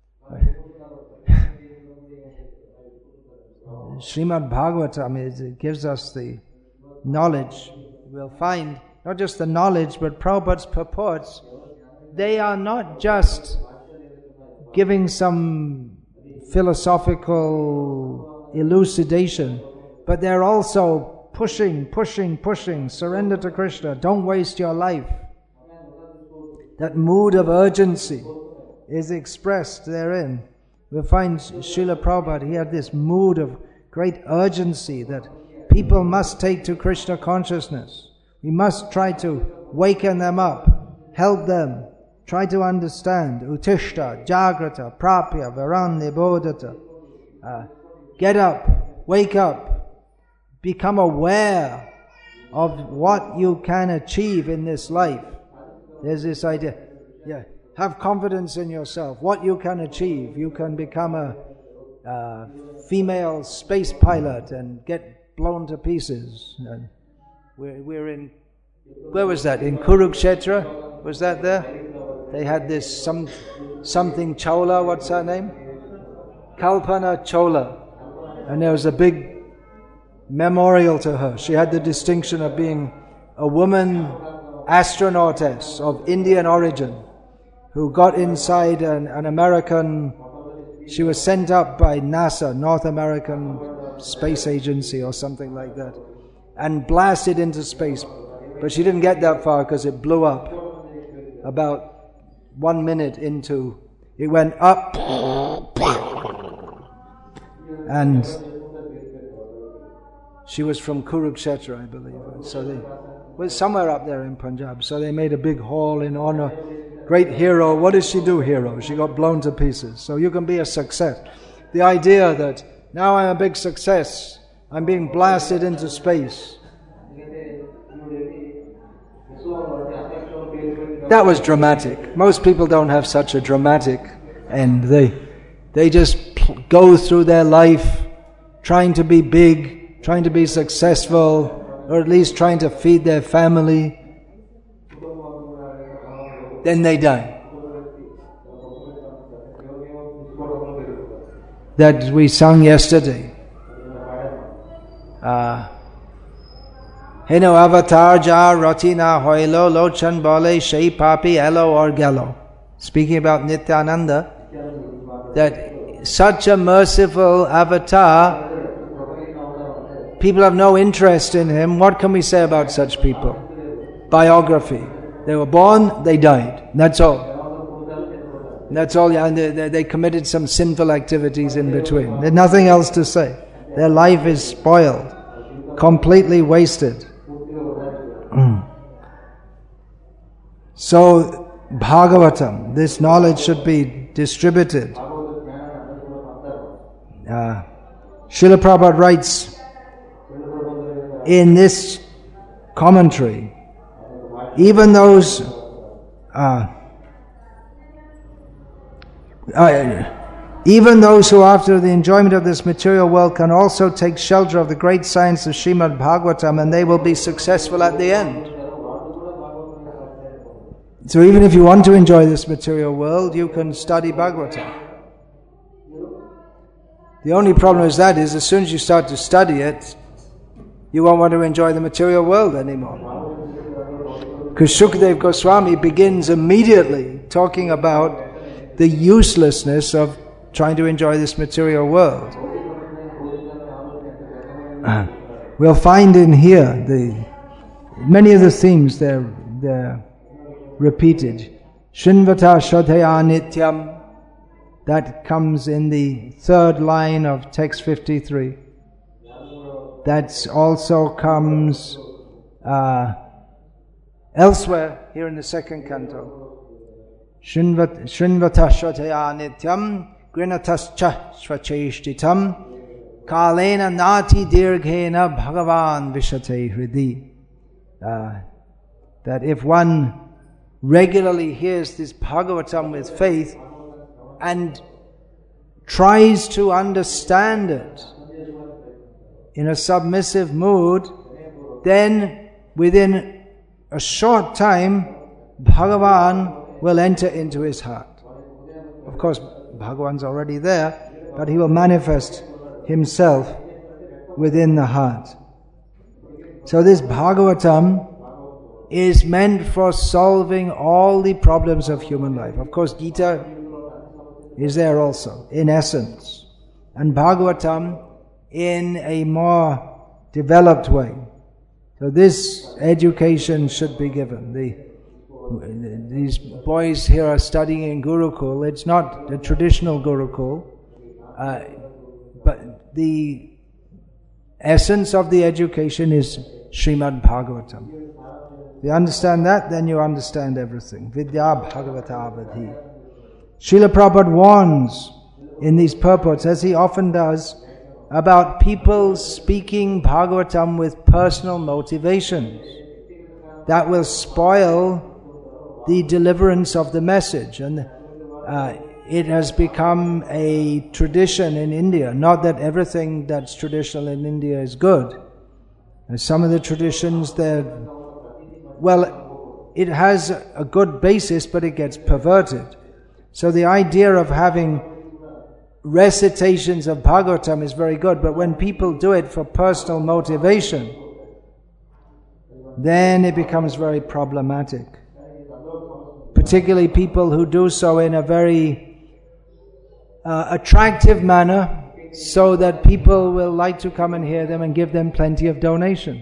Srimad Bhagavatam, it gives us the knowledge. We'll find not just the knowledge, but Prabhupada's purports. They are not just giving some philosophical elucidation, but they're also pushing, pushing, pushing. Surrender to Krishna. Don't waste your life. That mood of urgency is expressed therein. We'll find Srila Prabhupada, he had this mood of great urgency that people must take to Krishna consciousness. We must try to waken them up, help them, try to understand. Utishta, Jagrata, Prapya, Varan, Nibodhata. Uh, get up, wake up, become aware of what you can achieve in this life. There's this idea, yeah, have confidence in yourself, what you can achieve. You can become a uh, female space pilot and get blown to pieces. And we're, we're in, where was that? In Kurukshetra? Was that there? They had this some something Chola, what's her name? Kalpana Chola. And there was a big memorial to her. She had the distinction of being a woman astronautess of Indian origin who got inside an, an American, she was sent up by NASA, North American Space Agency or something like that, and blasted into space. But she didn't get that far because it blew up. About one minute into, it went up, and she was from Kurukshetra, I believe. So they was somewhere up there in Punjab. So they made a big hall in honor. Great hero. What did she do, hero? She got blown to pieces. So you can be a success. The idea that now I'm a big success, I'm being blasted into space. That was dramatic. Most people don't have such a dramatic end. They, they just go through their life trying to be big, trying to be successful, or at least trying to feed their family. Then they die. That we sung yesterday. Uh, Heno avatar jar ratina hoilo lochan bole shei papi elo or gallo. Speaking about Nityananda, that such a merciful avatar, people have no interest in him. What can we say about such people? Biography. They were born, they died. That's all. That's all. And they, they committed some sinful activities in between. There's nothing else to say. Their life is spoiled, completely wasted. Mm. So, Bhagavatam, this knowledge should be distributed. Uh, Srila Prabhupada writes in this commentary, even those uh, uh, Even those who after the enjoyment of this material world can also take shelter of the great science of Srimad Bhagavatam, and they will be successful at the end. So even if you want to enjoy this material world, you can study Bhagavatam. The only problem is that is as soon as you start to study it, you won't want to enjoy the material world anymore. Because Shukadev Goswami begins immediately talking about the uselessness of trying to enjoy this material world. We'll find in here the many of the themes they're, they're repeated. Shinvata Shraddhaya Nityam, that comes in the third line of text fifty-three. That also comes uh, elsewhere here in the second canto. Shinvata Shraddhaya Nityam Grinatascha Svacheshtitam Kalena Nati Dirghena Bhagavan Vishate Hridi. Uh, that if one regularly hears this Bhagavatam with faith and tries to understand it in a submissive mood, then within a short time Bhagavan will enter into his heart. Of course, Bhagavan's already there, but he will manifest himself within the heart. So this Bhagavatam is meant for solving all the problems of human life. Of course, Gita is there also, in essence, and Bhagavatam in a more developed way. So this education should be given. The These boys here are studying in Gurukul. It's not a traditional Gurukul, uh, but the essence of the education is Srimad Bhagavatam. If you understand that, then you understand everything. Vidya Bhagavata Vadhi. Srila Prabhupada warns in these purports, as he often does, about people speaking Bhagavatam with personal motivations. That will spoil the deliverance of the message. And uh, it has become a tradition in India. Not that everything that's traditional in India is good. And some of the traditions, they're, well, it has a good basis, but it gets perverted. So the idea of having recitations of Bhagavatam is very good, but when people do it for personal motivation, then it becomes very problematic. Particularly people who do so in a very uh, attractive manner, so that people will like to come and hear them and give them plenty of donations.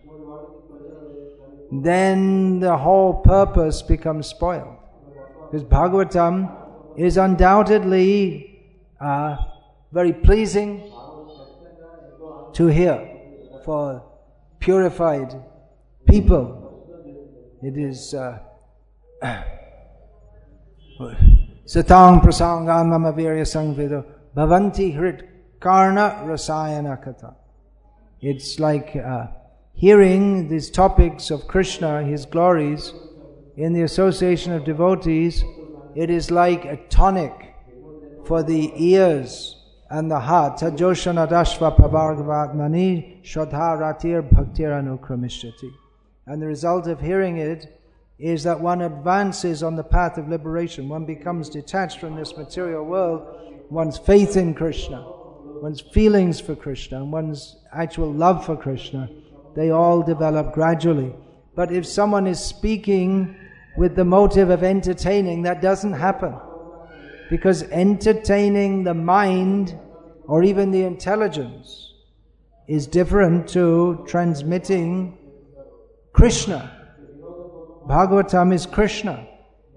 Then the whole purpose becomes spoiled. Because Bhagavatam is undoubtedly uh, very pleasing to hear for purified people. It is uh, Satang prasangan mama virya sangvido bhavanti hrit karna rasayana katha. It's like uh, hearing these topics of Krishna, His glories, in the association of devotees. It is like a tonic for the ears and the heart. Tajoshana dashva pavargavatmani shraddha ratir bhaktir anukramishati. And the result of hearing it is that one advances on the path of liberation. One becomes detached from this material world. One's faith in Krishna, one's feelings for Krishna, and one's actual love for Krishna, they all develop gradually. But if someone is speaking with the motive of entertaining, that doesn't happen. Because entertaining the mind or even the intelligence is different to transmitting Krishna. Bhagavatam is Krishna.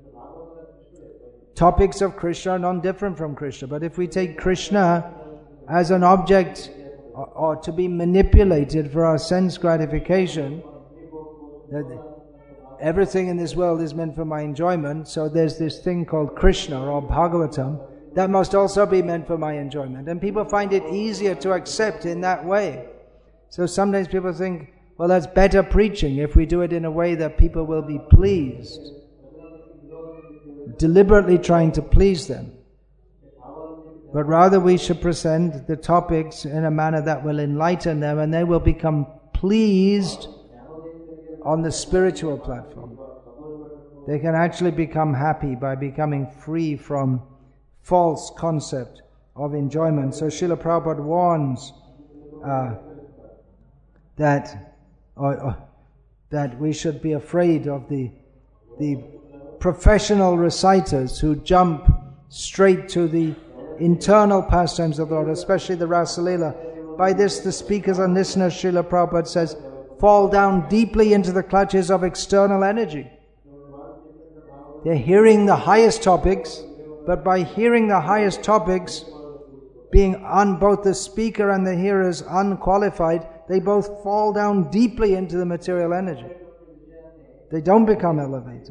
Topics of Krishna are not different from Krishna. But if we take Krishna as an object or, or to be manipulated for our sense gratification, that everything in this world is meant for my enjoyment, so there's this thing called Krishna or Bhagavatam, that must also be meant for my enjoyment. And people find it easier to accept in that way. So sometimes people think, well, that's better preaching if we do it in a way that people will be pleased. Deliberately trying to please them. but rather we should present the topics in a manner that will enlighten them, and they will become pleased on the spiritual platform. They can actually become happy by becoming free from false concept of enjoyment. So Srila Prabhupada warns uh, that or, or, that we should be afraid of the the professional reciters who jump straight to the internal pastimes of the Lord, especially the Rasa Leela. By this, the speakers and listeners, Srila Prabhupada says, fall down deeply into the clutches of external energy. They're hearing the highest topics, but by hearing the highest topics, being on both the speaker and the hearers unqualified, they both fall down deeply into the material energy. They don't become elevated.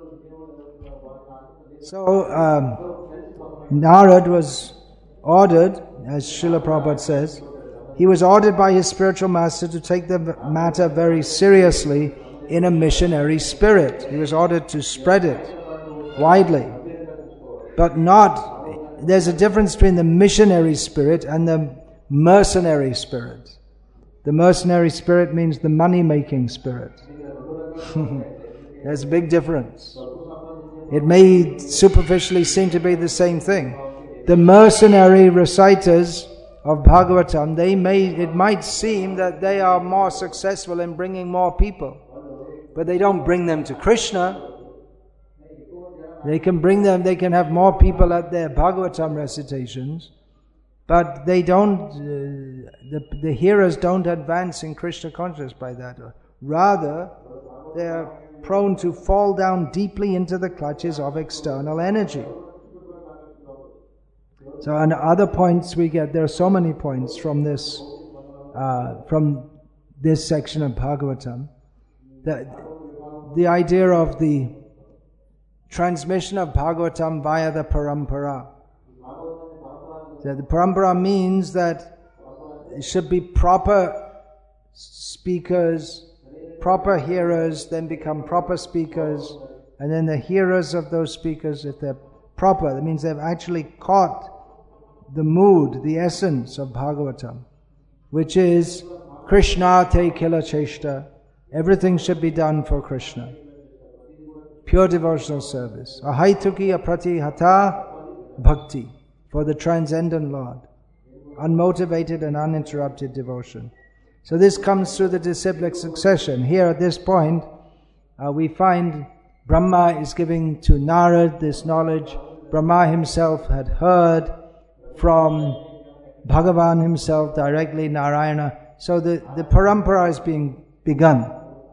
So, um, Narad was ordered, as Srila Prabhupada says, he was ordered by his spiritual master to take the matter very seriously in a missionary spirit. He was ordered to spread it widely, but not, there's a difference between the missionary spirit and the mercenary spirit. The mercenary spirit means the money-making spirit. There's a big difference. It may superficially seem to be the same thing. The mercenary reciters of Bhagavatam, they may, it might seem that they are more successful in bringing more people, but they don't bring them to Krishna. They can bring them, they can have more people at their Bhagavatam recitations, but they don't, uh, the, the hearers don't advance in Krishna consciousness by that. Rather, they are prone to fall down deeply into the clutches of external energy. So, and other points we get, there are so many points from this, uh, from this section of Bhagavatam, that the idea of the transmission of Bhagavatam via the parampara. So the parampara means that it should be proper speakers, proper hearers, then become proper speakers, and then the hearers of those speakers, if they're proper, that means they've actually caught the mood, the essence of Bhagavatam, which is Krishna te kila cheshta. Everything should be done for Krishna. Pure devotional service. Ahaituki apratihata bhakti, for the transcendent Lord. Unmotivated and uninterrupted devotion. So this comes through the disciplic succession. Here at this point, uh, we find Brahma is giving to Narad this knowledge. Brahma himself had heard from Bhagavan himself directly, Narayana. So the, the parampara is being begun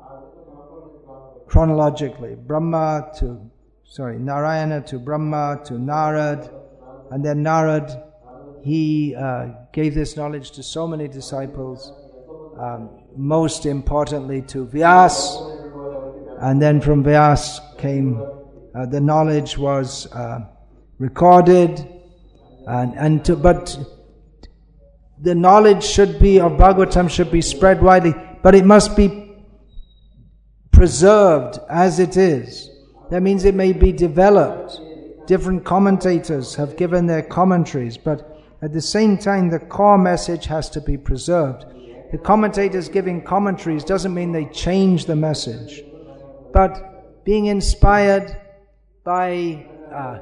chronologically. Brahma to, sorry, Narayana to Brahma to Narad, and then Narad, he uh, gave this knowledge to so many disciples, um, most importantly to Vyas, and then from Vyas came, uh, the knowledge was uh, recorded, and, and to, but the knowledge should be, of Bhagavatam should be spread widely, but it must be preserved as it is. That means it may be developed. Different commentators have given their commentaries, but at the same time the core message has to be preserved. The commentators giving commentaries doesn't mean they change the message, but being inspired by uh,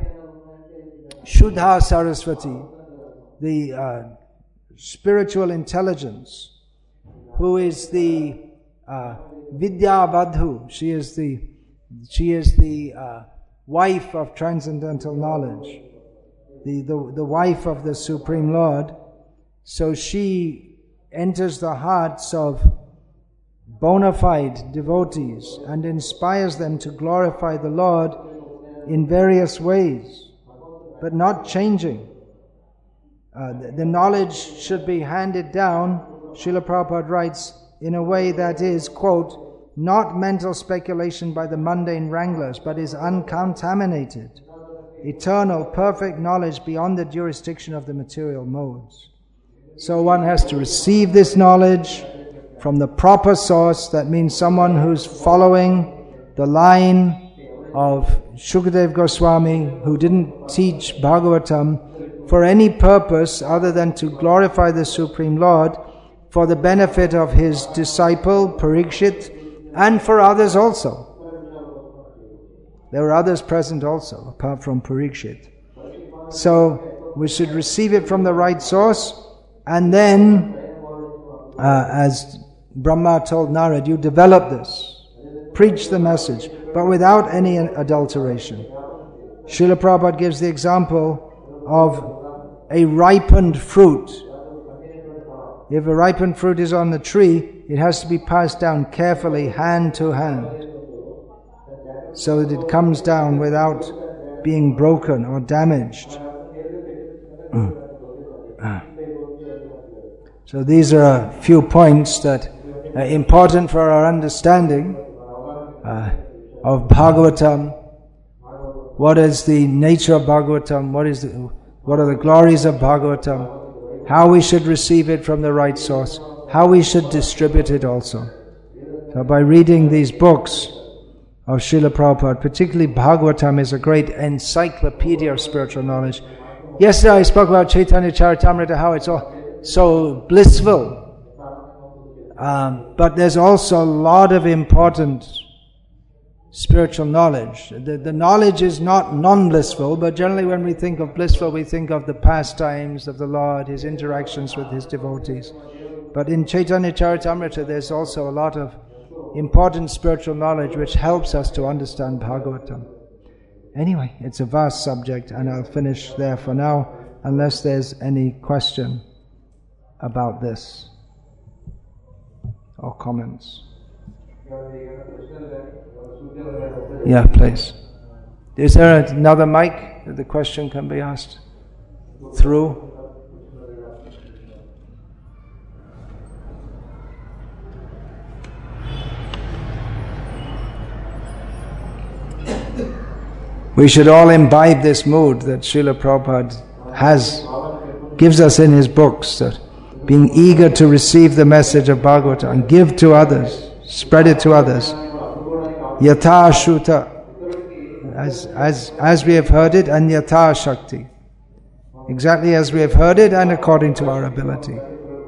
Shuddha Saraswati, the uh, spiritual intelligence, who is the uh, Vidya Vadhu. She is the she is the uh, wife of transcendental knowledge, the, the the wife of the Supreme Lord. So she enters the hearts of bona fide devotees and inspires them to glorify the Lord in various ways, but not changing. Uh, the, the knowledge should be handed down, Srila Prabhupada writes, in a way that is, quote, not mental speculation by the mundane wranglers, but is uncontaminated, eternal, perfect knowledge beyond the jurisdiction of the material modes. So one has to receive this knowledge from the proper source. That means someone who's following the line of Shukadev Goswami, who didn't teach Bhagavatam for any purpose other than to glorify the Supreme Lord for the benefit of his disciple Parikshit and for others also. There were others present also, apart from Parikshit. So we should receive it from the right source, and then, uh, as Brahma told Narad, you develop this, preach the message, but without any adulteration. Srila Prabhupada gives the example of a ripened fruit. If a ripened fruit is on the tree, it has to be passed down carefully, hand to hand, so that it comes down without being broken or damaged. So these are a few points that are important for our understanding uh, of Bhagavatam. What is the nature of Bhagavatam? What is the, what are the glories of Bhagavatam? How we should receive it from the right source. How we should distribute it also. So by reading these books of Srila Prabhupada, particularly Bhagavatam, is a great encyclopedia of spiritual knowledge. Yesterday I spoke about Chaitanya Charitamrita, how it's all so blissful. Um, but there's also a lot of important spiritual knowledge. The, the knowledge is not non-blissful, but generally when we think of blissful, we think of the pastimes of the Lord, His interactions with His devotees. But in Chaitanya Charitamrita, there's also a lot of important spiritual knowledge which helps us to understand Bhagavatam. Anyway, it's a vast subject, and I'll finish there for now, unless there's any question about this or comments. Yeah, please. Is there another mic that the question can be asked through? We should all imbibe this mood that Srila Prabhupada has, gives us in his books, that being eager to receive the message of Bhagavatam and give to others, spread it to others. Yatha Shruta, as, as, as we have heard it, and Yatha Shakti, exactly as we have heard it and according to our ability.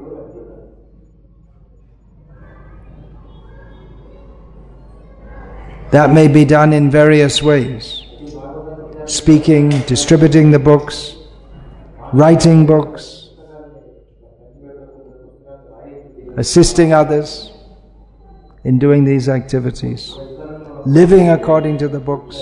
That may be done in various ways. Speaking, distributing the books, writing books, assisting others in doing these activities, living according to the books.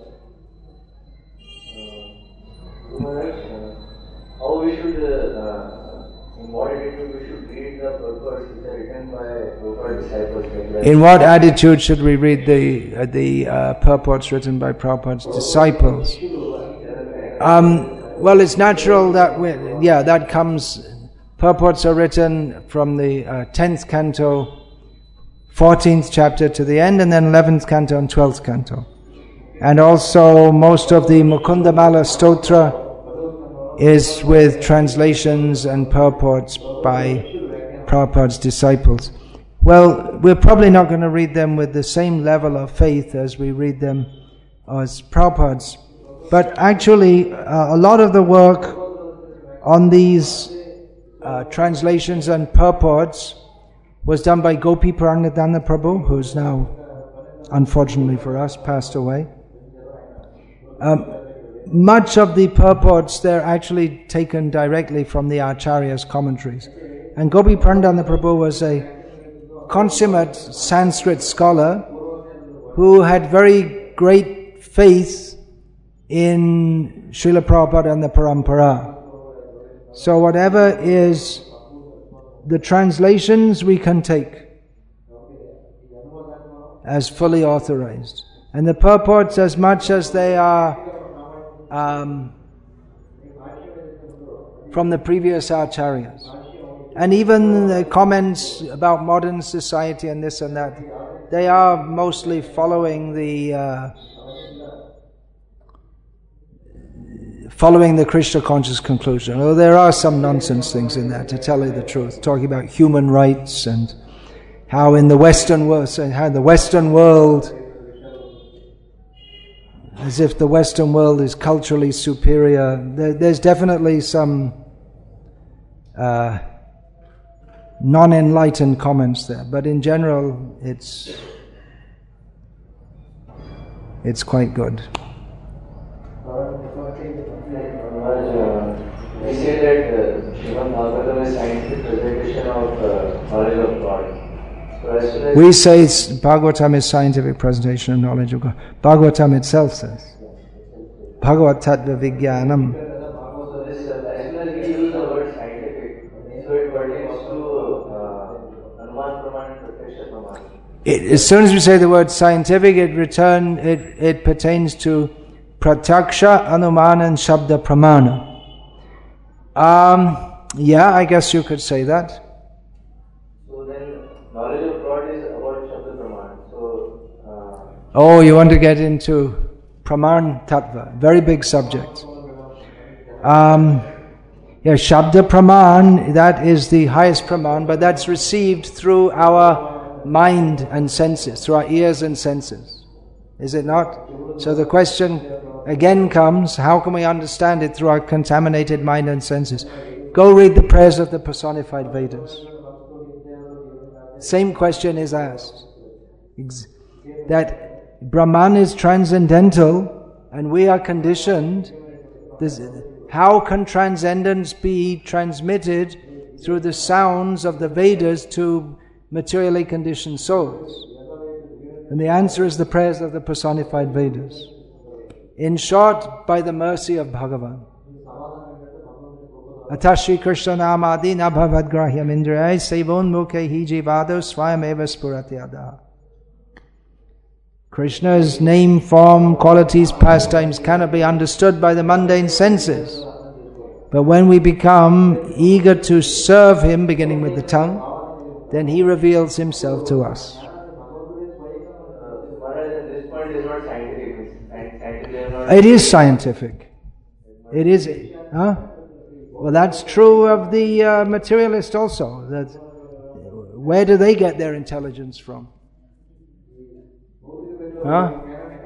How we should, uh, in what attitude we should read the purports which are written by Prabhupada's disciples? In what attitude should we read the uh, the uh, purports written by Prabhupada's disciples? Um, well, it's natural that we, yeah, that comes. Purports are written from the uh, tenth canto, fourteenth chapter to the end, and then eleventh canto and twelfth canto. And also most of the Mukundamala Stotra is with translations and purports by Prabhupada's disciples. Well, we're probably not going to read them with the same level of faith as we read them as Prabhupada's. But actually, uh, a lot of the work on these uh, translations and purports was done by Gopi Pranadana Prabhu, who's now, unfortunately for us, passed away. Um, much of the purports, they're actually taken directly from the Acharya's commentaries. And Gopi Pranadana Prabhu was a consummate Sanskrit scholar who had very great faith in Srila Prabhupada and the Parampara. So whatever is the translations we can take as fully authorized. And the purports, as much as they are um, from the previous acharyas. And even the comments about modern society and this and that, they are mostly following the uh, following the Krishna conscious conclusion. Although there are some nonsense things in there, to tell you the truth, talking about human rights and how in the Western world, how in the Western world as if the Western world is culturally superior. There, there's definitely some uh, non-enlightened comments there, but in general, it's it's quite good. We say that uh, Srimad Bhagavatam is scientific presentation of uh, knowledge of God. So as soon as we say it's, Bhagavatam is scientific presentation of knowledge of God. Bhagavatam itself says, Bhagavat Tattva Vijnanam. So this, uh, as soon as we use the word scientific, so it pertains to uh, Anuman Praman, Pratyaksha Praman. It, as soon as we say the word scientific, it return it, it pertains to Pratyaksha, Anumana, and Shabda Pramana. Um, yeah, I guess you could say that. So then, knowledge of God is about Shabda Praman. So, uh, oh, you want to get into Praman Tattva, very big subject. Um, yeah, Shabda Praman, that is the highest Praman, but that's received through our mind and senses, through our ears and senses. Is it not? So the question again comes, how can we understand it through our contaminated mind and senses? Go read the prayers of the personified Vedas. Same question is asked. That Brahman is transcendental and we are conditioned. This, how can transcendence be transmitted through the sounds of the Vedas to materially conditioned souls? And the answer is the prayers of the personified Vedas. In short, by the mercy of Bhagavan. Atashi Krishna namadi nabhavad grahyam indrayai sevon mukhehi jivado swayam eva spuratyada. Krishna's name, form, qualities, pastimes cannot be understood by the mundane senses. But when we become eager to serve Him, beginning with the tongue, then He reveals Himself to us. It is scientific. It is. Huh? Well, that's true of the uh, materialist also. That where do they get their intelligence from? Huh?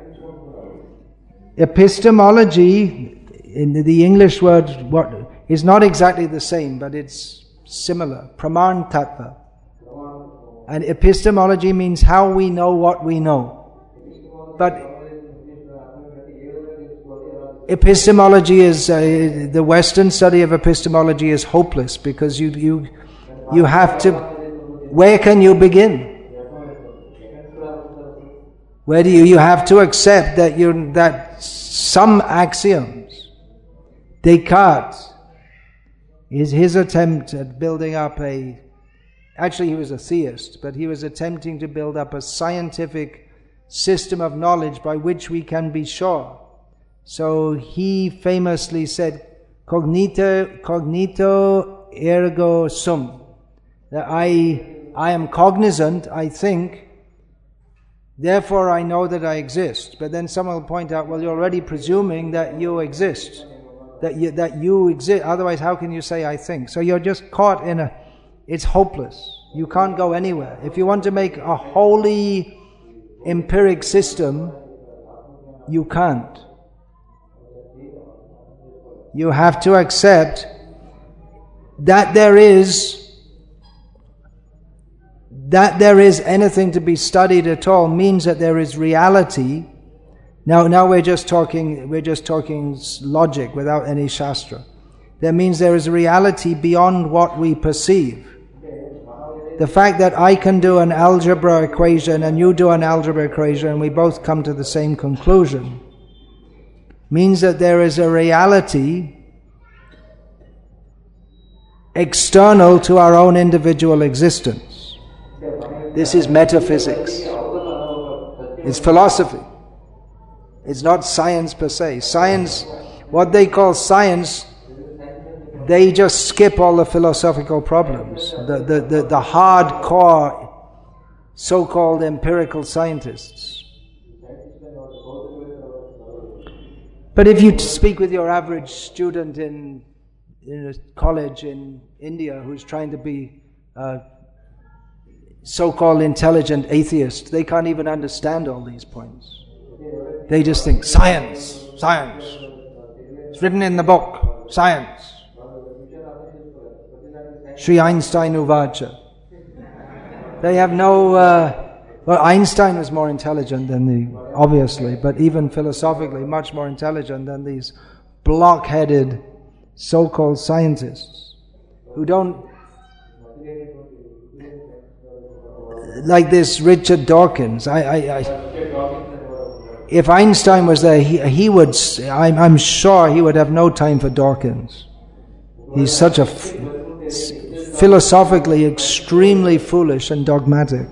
Epistemology, in the English word, what is not exactly the same, but it's similar. Praman Tattva. And epistemology means how we know what we know. But epistemology is, uh, the Western study of epistemology is hopeless because you, you, you have to, where can you begin? Where do you, you have to accept that you that some axioms, Descartes, is his attempt at building up a, actually he was a theist, but he was attempting to build up a scientific system of knowledge by which we can be sure. So he famously said, "Cognito, cognito ergo sum." That I, I am cognizant, I think, therefore I know that I exist. But then someone will point out, well, you're already presuming that you exist, that you, that you exist. Otherwise, how can you say I think? So you're just caught in a, it's hopeless. You can't go anywhere. If you want to make a wholly empiric system, you can't. You have to accept that there is, that there is anything to be studied at all means that there is reality. Now, now we're just talking, we're just talking logic without any shastra. That means there is reality beyond what we perceive. The fact that I can do an algebra equation and you do an algebra equation and we both come to the same conclusion means that there is a reality external to our own individual existence. This is metaphysics. It's philosophy. It's not science per se. Science, what they call science, they just skip all the philosophical problems. The, the, the, the hardcore so-called empirical scientists. But if you speak with your average student in, in a college in India who's trying to be a so-called intelligent atheist, they can't even understand all these points. They just think, science, science. It's written in the book, science. Sri Einstein Uvacha. They have no... Uh, well, Einstein was more intelligent than the... Obviously, but even philosophically, much more intelligent than these block-headed so-called scientists who don't... Like this Richard Dawkins. I... I, I if Einstein was there, he, he would... I'm, I'm sure he would have no time for Dawkins. He's such a... F- philosophically extremely foolish and dogmatic.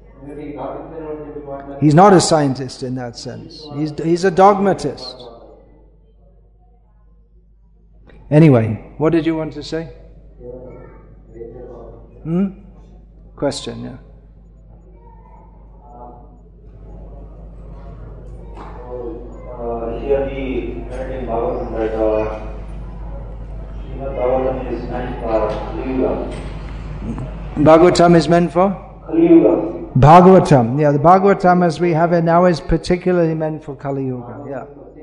He's not a scientist in that sense. He's, he's a dogmatist. Anyway, what did you want to say? Hmm? Question, yeah. Uh, here we heard in Bhagavatam that uh, Srimad Bhagavatam is meant for Kali Yuga. Bhagavatam is meant for? Kali Yuga. Bhagavatam, yeah, the Bhagavatam as we have it now is particularly meant for Kali Yuga, yeah.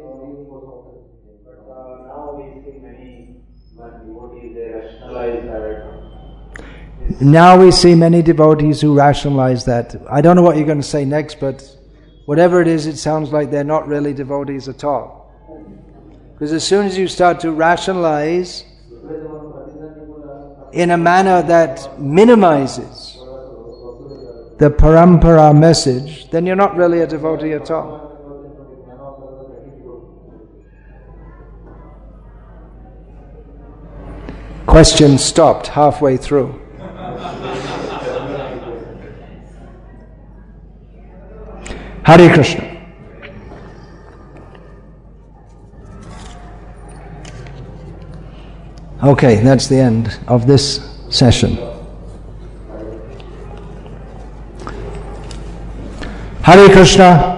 But uh, now we see many devotees, they rationalize that. Now we see many devotees who rationalize that. I don't know what you're going to say next, but whatever it is, it sounds like they're not really devotees at all. Because as soon as you start to rationalize in a manner that minimizes the parampara message, then you're not really a devotee at all. Question stopped halfway through. Hare Krishna. Okay, that's the end of this session. Hare Krishna.